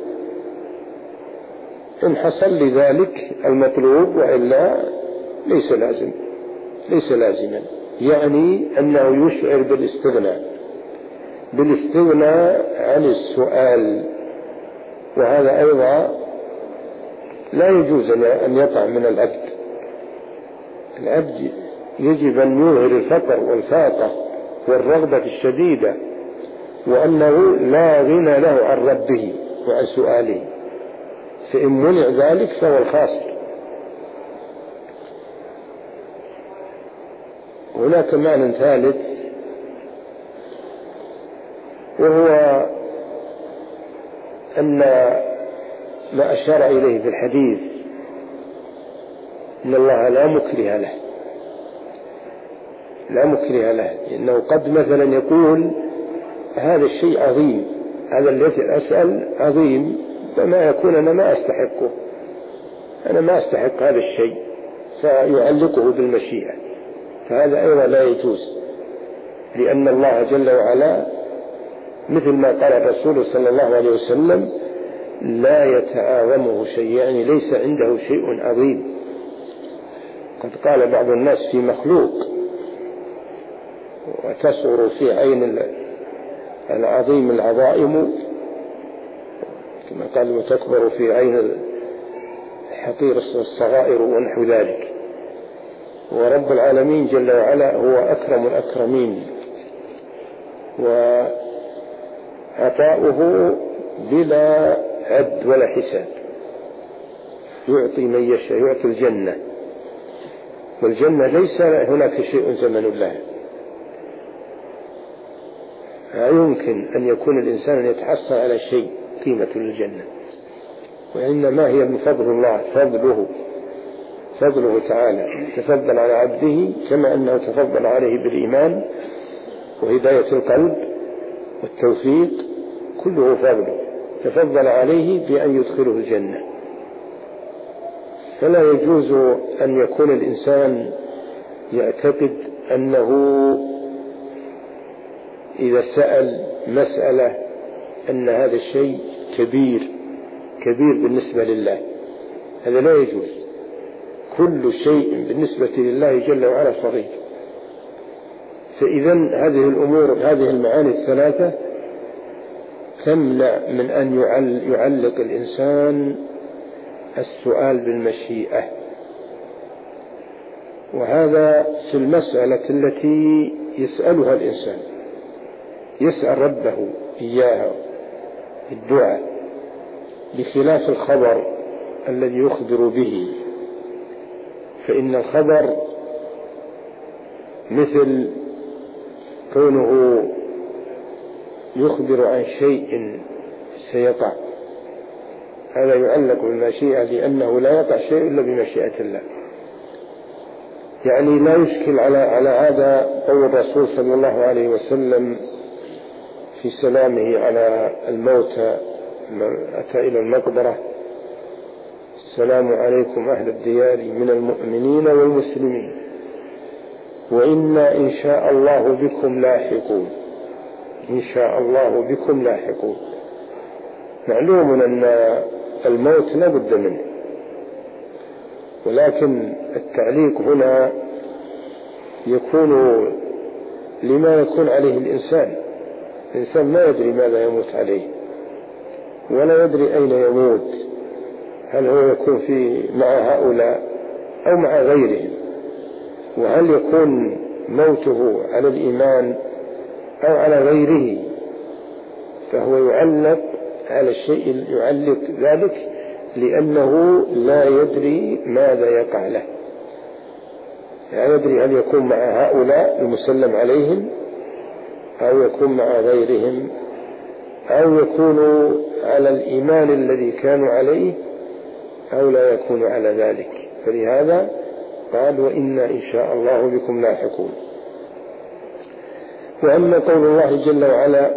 إن حصل لي ذلك المطلوب وإلا ليس لازم، ليس لازما، يعني أنه يشعر بالاستغناء بالاستغناء عن السؤال، وهذا أيضا لا يجوز أن يقع من العبد. العبد يجب أن يظهر الفقر والفاقة والرغبة الشديدة، وأنه لا غنى له عن ربه وعن سؤاله، فإن منع ذلك فهو الخاسر. هناك معنى ثالث، وهو أن ما أشار إليه في الحديث إن الله لا مكره له، لا مكره له، لأنه قد مثلا يقول هذا الشيء عظيم، هذا الذي أسأل عظيم ربما يكون أنا ما أستحقه، أنا ما أستحق هذا الشيء، فيعلقه بالمشيئة، فهذا أيضا لا يجوز، لأن الله جل وعلا مثل ما قال الرسول صلى الله عليه وسلم لا يتعاظمه شيء، يعني ليس عنده شيء عظيم. قد قال بعض الناس في مخلوق وتصغر في عين العظيم العظائم، كما قال وتكبر في عين الحقير الصغائر ونحو ذلك. ورب العالمين جل وعلا هو أكرم الأكرمين، وعطاؤه بلا عد ولا حساب، يعطي من يشاء، يعطي الجنة، والجنة ليس هناك شيء زمن لها، لا يمكن أن يكون الإنسان يتحصل على شيء قيمة للجنة، وإنما هي من فضل الله، فضله فضله تعالى، تفضل على عبده كما أنه تفضل عليه بالإيمان وهداية القلب والتوفيق، كله فضله، تفضل عليه بأن يدخله الجنة. فلا يجوز أن يكون الإنسان يعتقد أنه إذا سأل مسألة أن هذا الشيء كبير كبير بالنسبة لله، هذا لا يجوز. كل شيء بالنسبة لله جل وعلا صغير. فإذا هذه الأمور، هذه المعاني الثلاثة تمنع من أن يعلق الإنسان السؤال بالمشيئة. وهذا في المسألة التي يسألها الإنسان، يسأل ربه إياها الدعاء، بخلاف الخبر الذي يخبر به، فإن الخبر مثل كونه يخبر عن شيء سيقع، هذا يعلق بالمشيئة، لأنه لا يقع شيء إلا بمشيئة الله. يعني لا يشكل على على هذا قول الرسول صلى الله عليه وسلم في سلامه على الموتى، أتى إلى المقبرة: السلام عليكم أهل الديار من المؤمنين والمسلمين، وإنا إن شاء الله بكم لاحقون. إن شاء الله بكم لاحقون. معلوم أن الموت لا بد منه، ولكن التعليق هنا يكون لما يكون عليه الإنسان. الإنسان ما يدري ماذا يموت عليه، ولا يدري أين يموت، هل هو يكون في مع هؤلاء أو مع غيرهم، وهل يكون موته على الإيمان أو على غيره. فهو يعلق على الشيء، يعلق ذلك لأنه لا يدري ماذا يقع له، لا يدري هل يكون مع هؤلاء المسلم عليهم أو يكون مع غيرهم، أو يكون على الإيمان الذي كانوا عليه أو لا يكون على ذلك. فلهذا قال: وإنا إن شاء الله بكم لاحقون. وأما قول الله جل وعلا: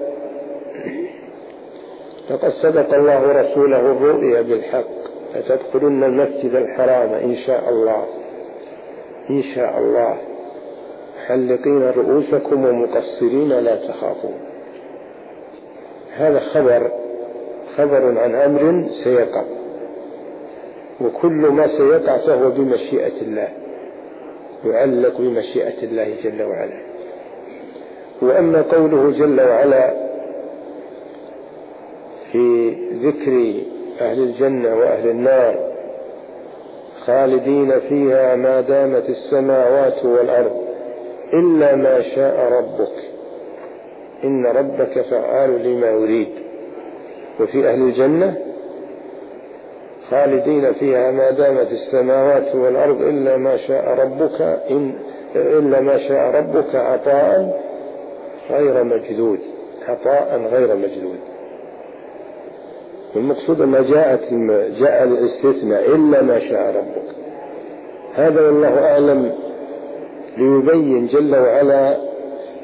لقد صدق الله رسوله الرؤيا بالحق لتدخلن المسجد الحرام إن شاء الله إن شاء الله محلقين رؤوسكم ومقصرين لا تخافون. هذا خبر خبر عن أمر سيقع، وكل ما سيقع فهو بمشيئة الله، يعلق بمشيئة الله جل وعلا. وأما قوله جل وعلا في ذكر أهل الجنة وأهل النار: خالدين فيها ما دامت السماوات والأرض إلا ما شاء ربك إن ربك فعال لما يريد. وفي أهل الجنة: خالدين فيها ما دامت السماوات والأرض إلا ما شاء ربك إن إلا ما شاء ربك عطاء غير مجدود، عطاء غير مجدود. والمقصود ما جاءت جاء الاستثناء إلا ما شاء ربك، هذا والله أعلم ليبين جل وعلا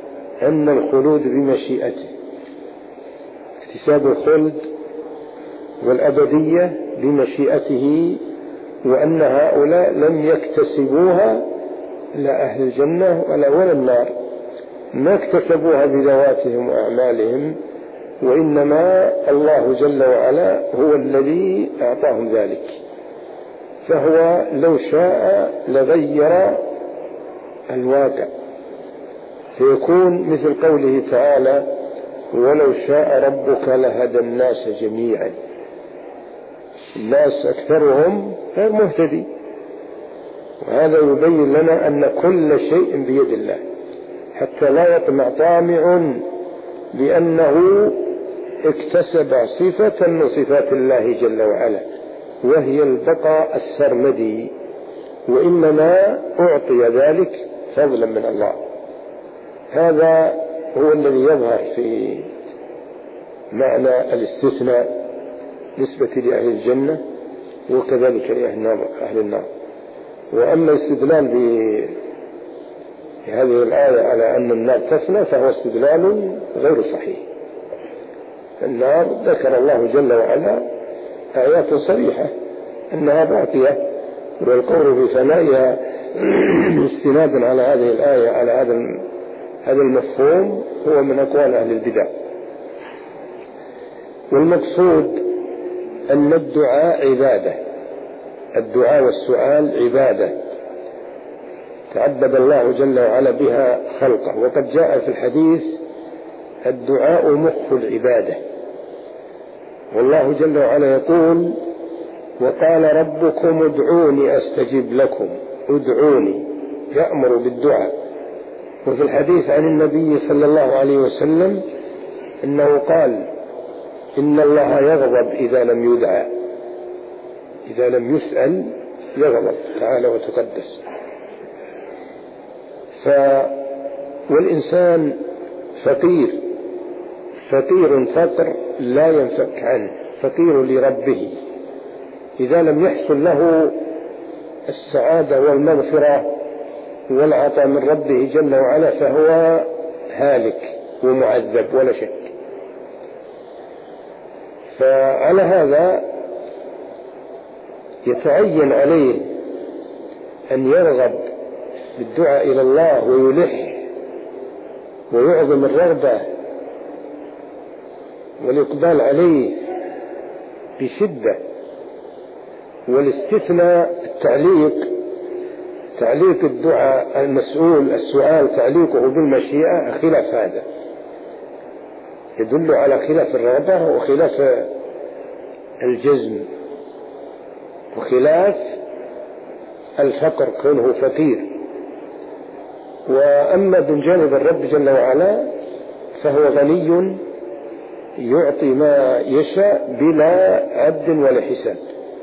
أن الخلود بمشيئته، اكتساب الخلد والأبدية بمشيئته، وأن هؤلاء لم يكتسبوها لا أهل الجنة ولا ولا النار، ما اكتسبوها بذواتهم وأعمالهم، وإنما الله جل وعلا هو الذي أعطاهم ذلك. فهو لو شاء لغير الواقع، فيكون مثل قوله تعالى: ولو شاء ربك لهدى الناس جميعا. الناس أكثرهم غير مهتدي، وهذا يبين لنا أن كل شيء بيد الله، حتى لا يطمع طامع بأنه اكتسب صفة من صفات الله جل وعلا، وهي البقاء السرمدي، وإنما أعطي ذلك فضلا من الله. هذا هو الذي يظهر في معنى الاستثناء نسبة لأهل الجنة، وكذلك لأهل النار. وأما الاستدلال بهذه الآية على أن النار تفنى فهو استدلال غير صحيح. النار ذكر الله جل وعلا آيات صريحة أنها باقية، والقول بفنائها استنادا على هذه الآية على هذا هذا المفهوم هو من أقوال أهل البدع. والمقصود أن الدعاء عبادة، الدعاء والسؤال عبادة تعبد الله جل وعلا بها خلقه. وقد جاء في الحديث: الدعاء مخ العبادة. والله جل وعلا يقول: وقال ربكم ادعوني أستجب لكم. ادعوني، يأمر بالدعاء. وفي الحديث عن النبي صلى الله عليه وسلم إنه قال: إن الله يغضب إذا لم يدعى، إذا لم يسأل يغضب تعالى وتقدس. ف والإنسان فقير، فقير فقر لا ينفك عنه، فقير لربه. إذا لم يحصل له السعادة والمغفرة والعطاء من ربه جل وعلا فهو هالك ومعذب ولا شك. فعلى هذا يتعين عليه أن يرغب بالدعاء إلى الله ويلح ويعظم الرغبة والإقبال عليه بشدة. والاستثناء التعليق، تعليق الدعاء المسؤول السؤال تعليقه بالمشيئة خلاف هذا، يدل على خلاف الرغبة وخلاف الجزم وخلاف الفقر كونه فقير. وأما من جانب الرب جل وعلا فهو غني يعطي ما يشاء بلا عد ولا حساب،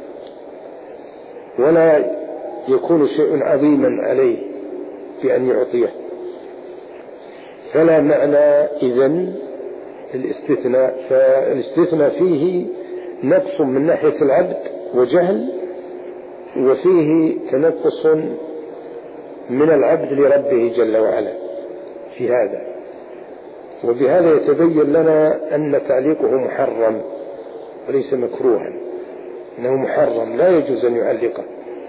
ولا يكون شيء عظيما عليه بأن يعطيه. فلا معنى إذن الاستثناء، فالاستثناء فيه نقص من ناحية العبد وجهل، وفيه تنقص من العبد لربه جل وعلا في هذا. وبهذا يتبين لنا أن تعليقه محرم وليس مكروها، إنه محرم لا يجوز أن يعلقه.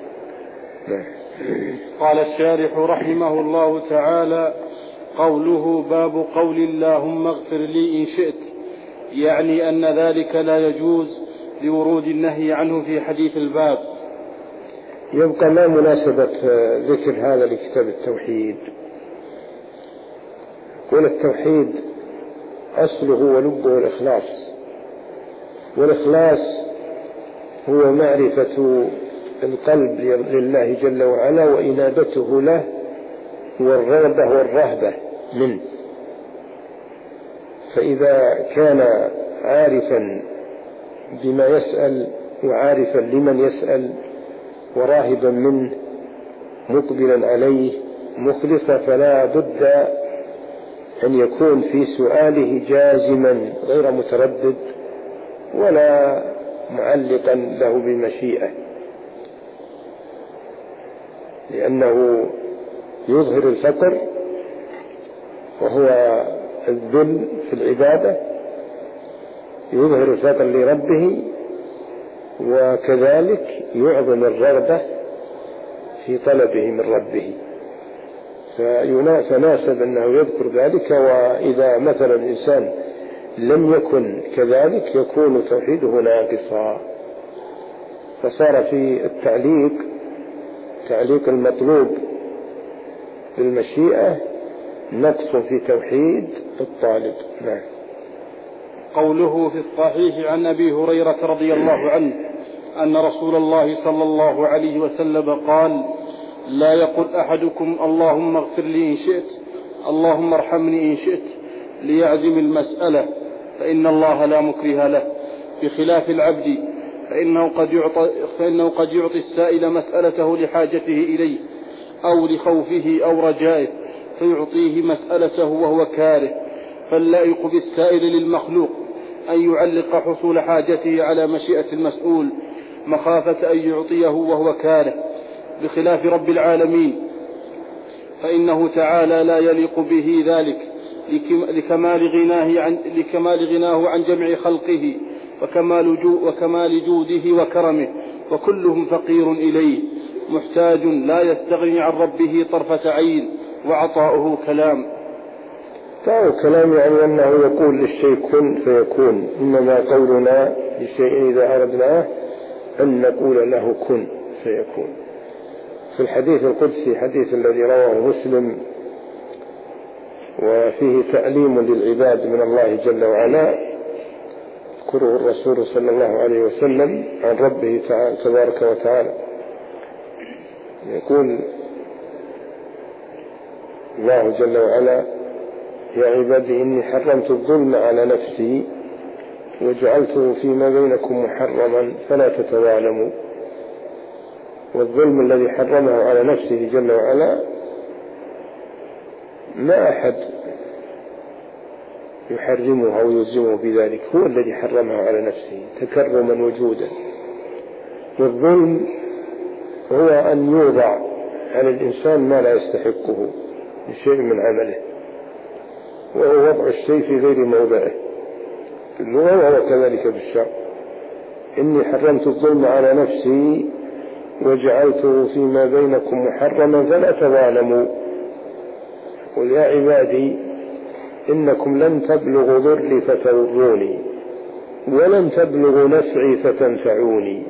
قال الشارح رحمه الله تعالى: قوله باب قول اللهم اغفر لي إن شئت، يعني أن ذلك لا يجوز لورود النهي عنه في حديث الباب. يبقى ما مناسبة ذكر هذا لكتاب التوحيد؟ قول التوحيد أصله ولبه الإخلاص، والإخلاص هو معرفة القلب لله جل وعلا وإنابته له والرغبة والرهبة منه. فإذا كان عارفا بما يسأل وعارفا لمن يسأل وراهبا منه مقبلا عليه مخلصا، فلا بد أن يكون في سؤاله جازما غير متردد ولا معلقا له بالمشيئة، لأنه يظهر الفقر وهو الذل في العبادة، يظهر الفقر لربه وكذلك يعظم الرغبة في طلبه من ربه، فناسب أنه يذكر ذلك. وإذا مثلا الإنسان لم يكن كذلك يكون توحيده ناقصا. فصار في التعليق تعليق المطلوب بالمشيئة نقص في توحيد الطالب. نعم. قوله في الصحيح عن أبي هريرة رضي الله عنه أن رسول الله صلى الله عليه وسلم قال: لا يقل أحدكم اللهم اغفر لي إن شئت، اللهم ارحمني إن شئت، ليعزم المسألة، فإن الله لا مكره له، بخلاف العبد فإنه قد يعطي, فإنه قد يعطي السائل مسألته لحاجته إليه أو لخوفه أو رجائه فيعطيه مسألته وهو كاره. فاللائق بالسائل للمخلوق أن يعلق حصول حاجته على مشيئة المسؤول مخافة أن يعطيه وهو كاره، بخلاف رب العالمين فإنه تعالى لا يليق به ذلك لكمال غناه عن, لكمال غناه عن جميع خلقه وكمال, جو وكمال جوده وكرمه، وكلهم فقير إليه محتاج لا يستغني عن ربه طرفة عين، وعطاؤه كلام. طاو كلام يعني أنه يقول للشيء كن فيكون، إنما قولنا للشيء إذا أردناه أن نقول له كن فيكون. في الحديث القدسي حديث الذي رواه مسلم وفيه تعليم للعباد من الله جل وعلا، يذكره الرسول صلى الله عليه وسلم عن ربه تعالى تبارك وتعالى، يقول الله جل وعلا: يا عبادي إني حرمت الظلم على نفسي وجعلته فيما بينكم محرما فلا تتظالموا. والظلم الذي حرمه على نفسه جل وعلا ما أحد يحرمه أو يلزمه بذلك، هو الذي حرمه على نفسه تكرما وجودا. والظلم هو أن يوضع على الإنسان ما لا يستحقه بشيء من عمله، وهو وضع الشيء في غير موضعه في اللغة، وهو كذلك بالشرع. إني حرمت الظلم على نفسي وجعلته فيما بينكم محرما فلا تظالموا. قل يا عبادي إنكم لن تبلغوا ضري فتضروني ولن تبلغوا نفعي فتنفعوني.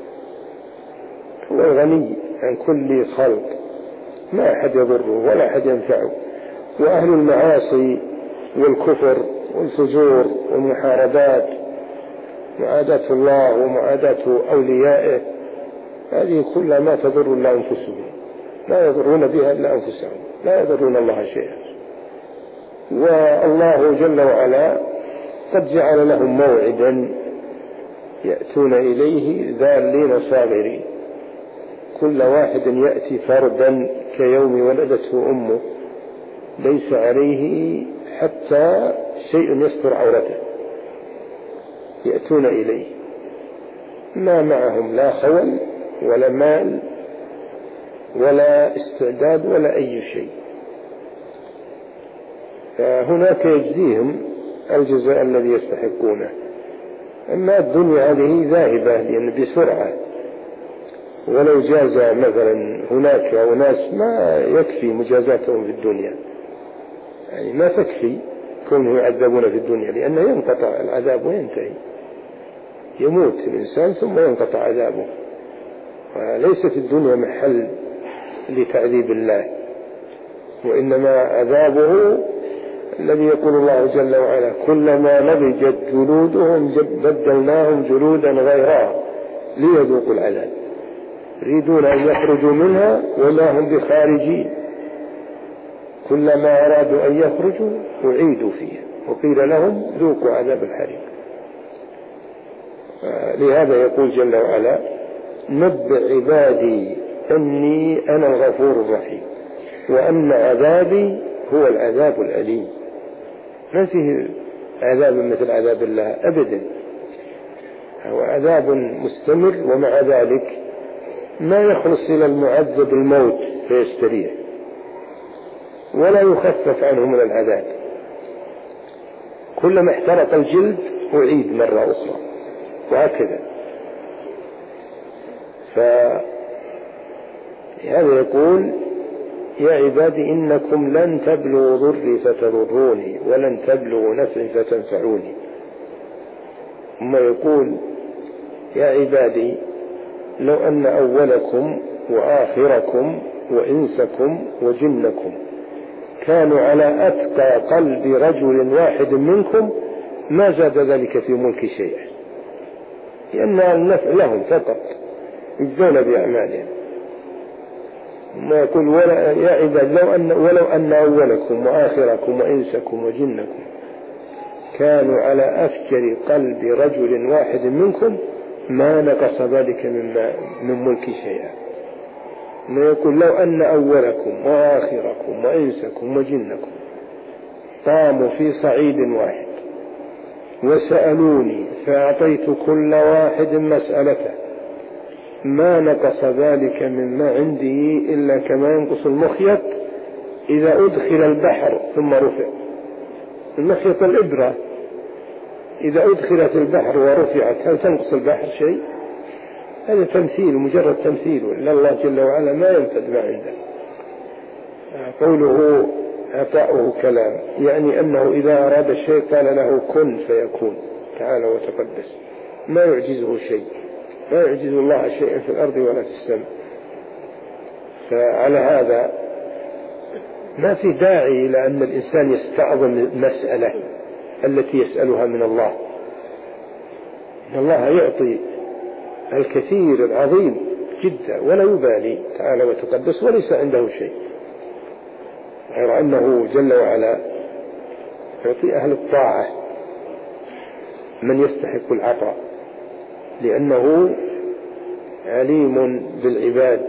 هو الغني عن كل خلق، ما أحد يضره ولا أحد ينفعه. وأهل المعاصي والكفر والفجور والمحاربات، معاداة الله ومعاداة أوليائه، هذه كلها ما تضر إلا أنفسهم، لا يضرون بها إلا أنفسهم، لا يضرون الله شيئا. والله جل وعلا قد جعل لهم موعدا يأتون إليه ذالين صاغرين، كل واحد يأتي فردا كيوم ولدته أمه، ليس عليه حتى شيء يستر عورته، يأتون إليه ما معهم لا خول ولا مال ولا استعداد ولا أي شيء، فهناك يجزيهم الجزاء الذي يستحقونه. أما الدنيا هذه ذاهبة لأن بسرعة، ولو جاز مثلا هناك أناس ما يكفي مجازاتهم في الدنيا، يعني ما تكفي كونهم يعذبون في الدنيا، لأنه ينقطع العذاب وينتهي، يموت الإنسان ثم ينقطع عذابه، وليست الدنيا محل لتعذيب الله، وإنما عذابه الذي يقول الله جل وعلا: كلما نضجت جلودهم بدلناهم جلودا غيرها ليذوقوا العذاب، يريدون أن يخرجوا منها وما هم بخارجين، كلما أرادوا أن يخرجوا أعيدوا فيها وقيل لهم ذوقوا عذاب الحريق. لهذا يقول جل وعلا: نبئ عبادي أني أنا الغفور الرحيم وأن عذابي هو العذاب الأليم. ما فيه عذاب مثل عذاب الله أبدا، هو عذاب مستمر، ومع ذلك ما يخلص إلى المعذب الموت فيستريح، ولا يخفف عنه من العذاب، كلما احترق الجلد أعيد مرة أخرى، وهكذا. فهذا يقول يا عبادي إنكم لن تبلغوا ضري فتضروني ولن تبلغوا نفعي فتنفعوني. ثم يقول يا عبادي لو أن أولكم وآخركم وإنسكم وجنكم كانوا على أتقى قلب رجل واحد منكم ما زاد ذلك في ملك شيئا، لأن النفع لهم فقط يجزون بأعمالهم. ما يقول ولا يا عباد لو أن ولو أن أولكم وآخركم وإنسكم وجنكم كانوا على أفجر قلب رجل واحد منكم ما نقص ذلك من من ملك شيئا. ما يقول لو أن أولكم وآخركم وإنسكم وجنكم قاموا في صعيد واحد وسألوني فأعطيت كل واحد مسألته ما نقص ذلك مما عندي إلا كما ينقص المخيط إذا أدخل البحر ثم رفع. المخيط الإبرة إذا أدخلت البحر ورفعت هل تنقص البحر شيء؟ هذا تمثيل، مجرد تمثيل، وإلا الله جل وعلا ما ينفذ ما عنده. قوله عطاؤه كلام يعني أنه إذا أراد الشيء قال له كن فيكون تعالى وتقدس، ما يعجزه شيء، ما يعجز الله شيئا في الأرض ولا في السماء. فعلى هذا ما في داعي إلى أن الإنسان يستعظم المسألة التي يسألها من الله. إن الله يعطي الكثير العظيم جدا ولا يبالي تعالى وتقدس وليس عنده شيء، غير أنه جل وعلا يعطي أهل الطاعة من يستحق العطاء لأنه عليم بالعباد.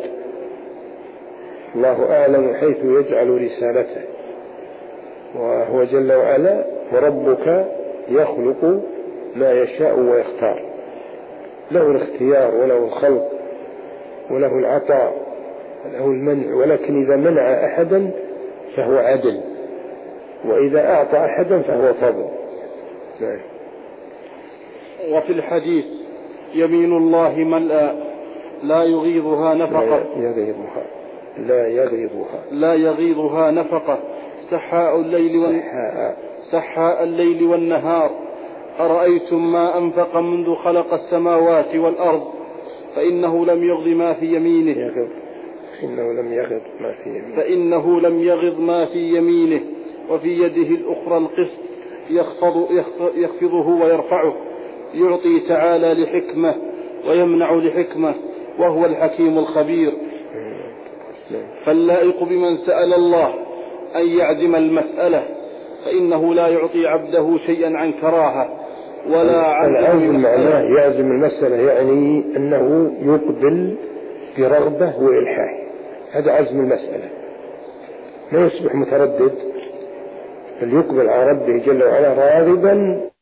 الله أعلم حيث يجعل رسالته، وهو جل وعلا وربك يخلق ما يشاء ويختار، له الاختيار وله الخلق وله العطاء وله المنع، ولكن إذا منع أحدا فهو عدل وإذا أعطى أحدا فهو فضل. نعم. وفي الحديث يمين الله ملأى لا يغيضها نفقة لا يغيضها لا يغيضها لا يغيضها نفقة سحاء الليل وال... سحاء الليل والنهار أرأيتم ما أنفق منذ خلق السماوات والأرض فإنه لم يغض ما في يمينه يغض. إنه لم يغض ما في يمينه فإنه لم يغض ما في يمينه وفي يده الأخرى القسط يخفض يخفضه ويرفعه، يعطي تعالى لحكمة ويمنع لحكمة وهو الحكيم الخبير. فاللائق بمن سأل الله أن يعزم المسألة، فإنه لا يعطي عبده شيئا عن كراهة ولا عن العزم معناه يعزم المسألة، يعني أنه يقبل برغبة وإلحاح، هذا عزم المسألة، ما يصبح متردد، بل يقبل على ربه جل وعلا راغبا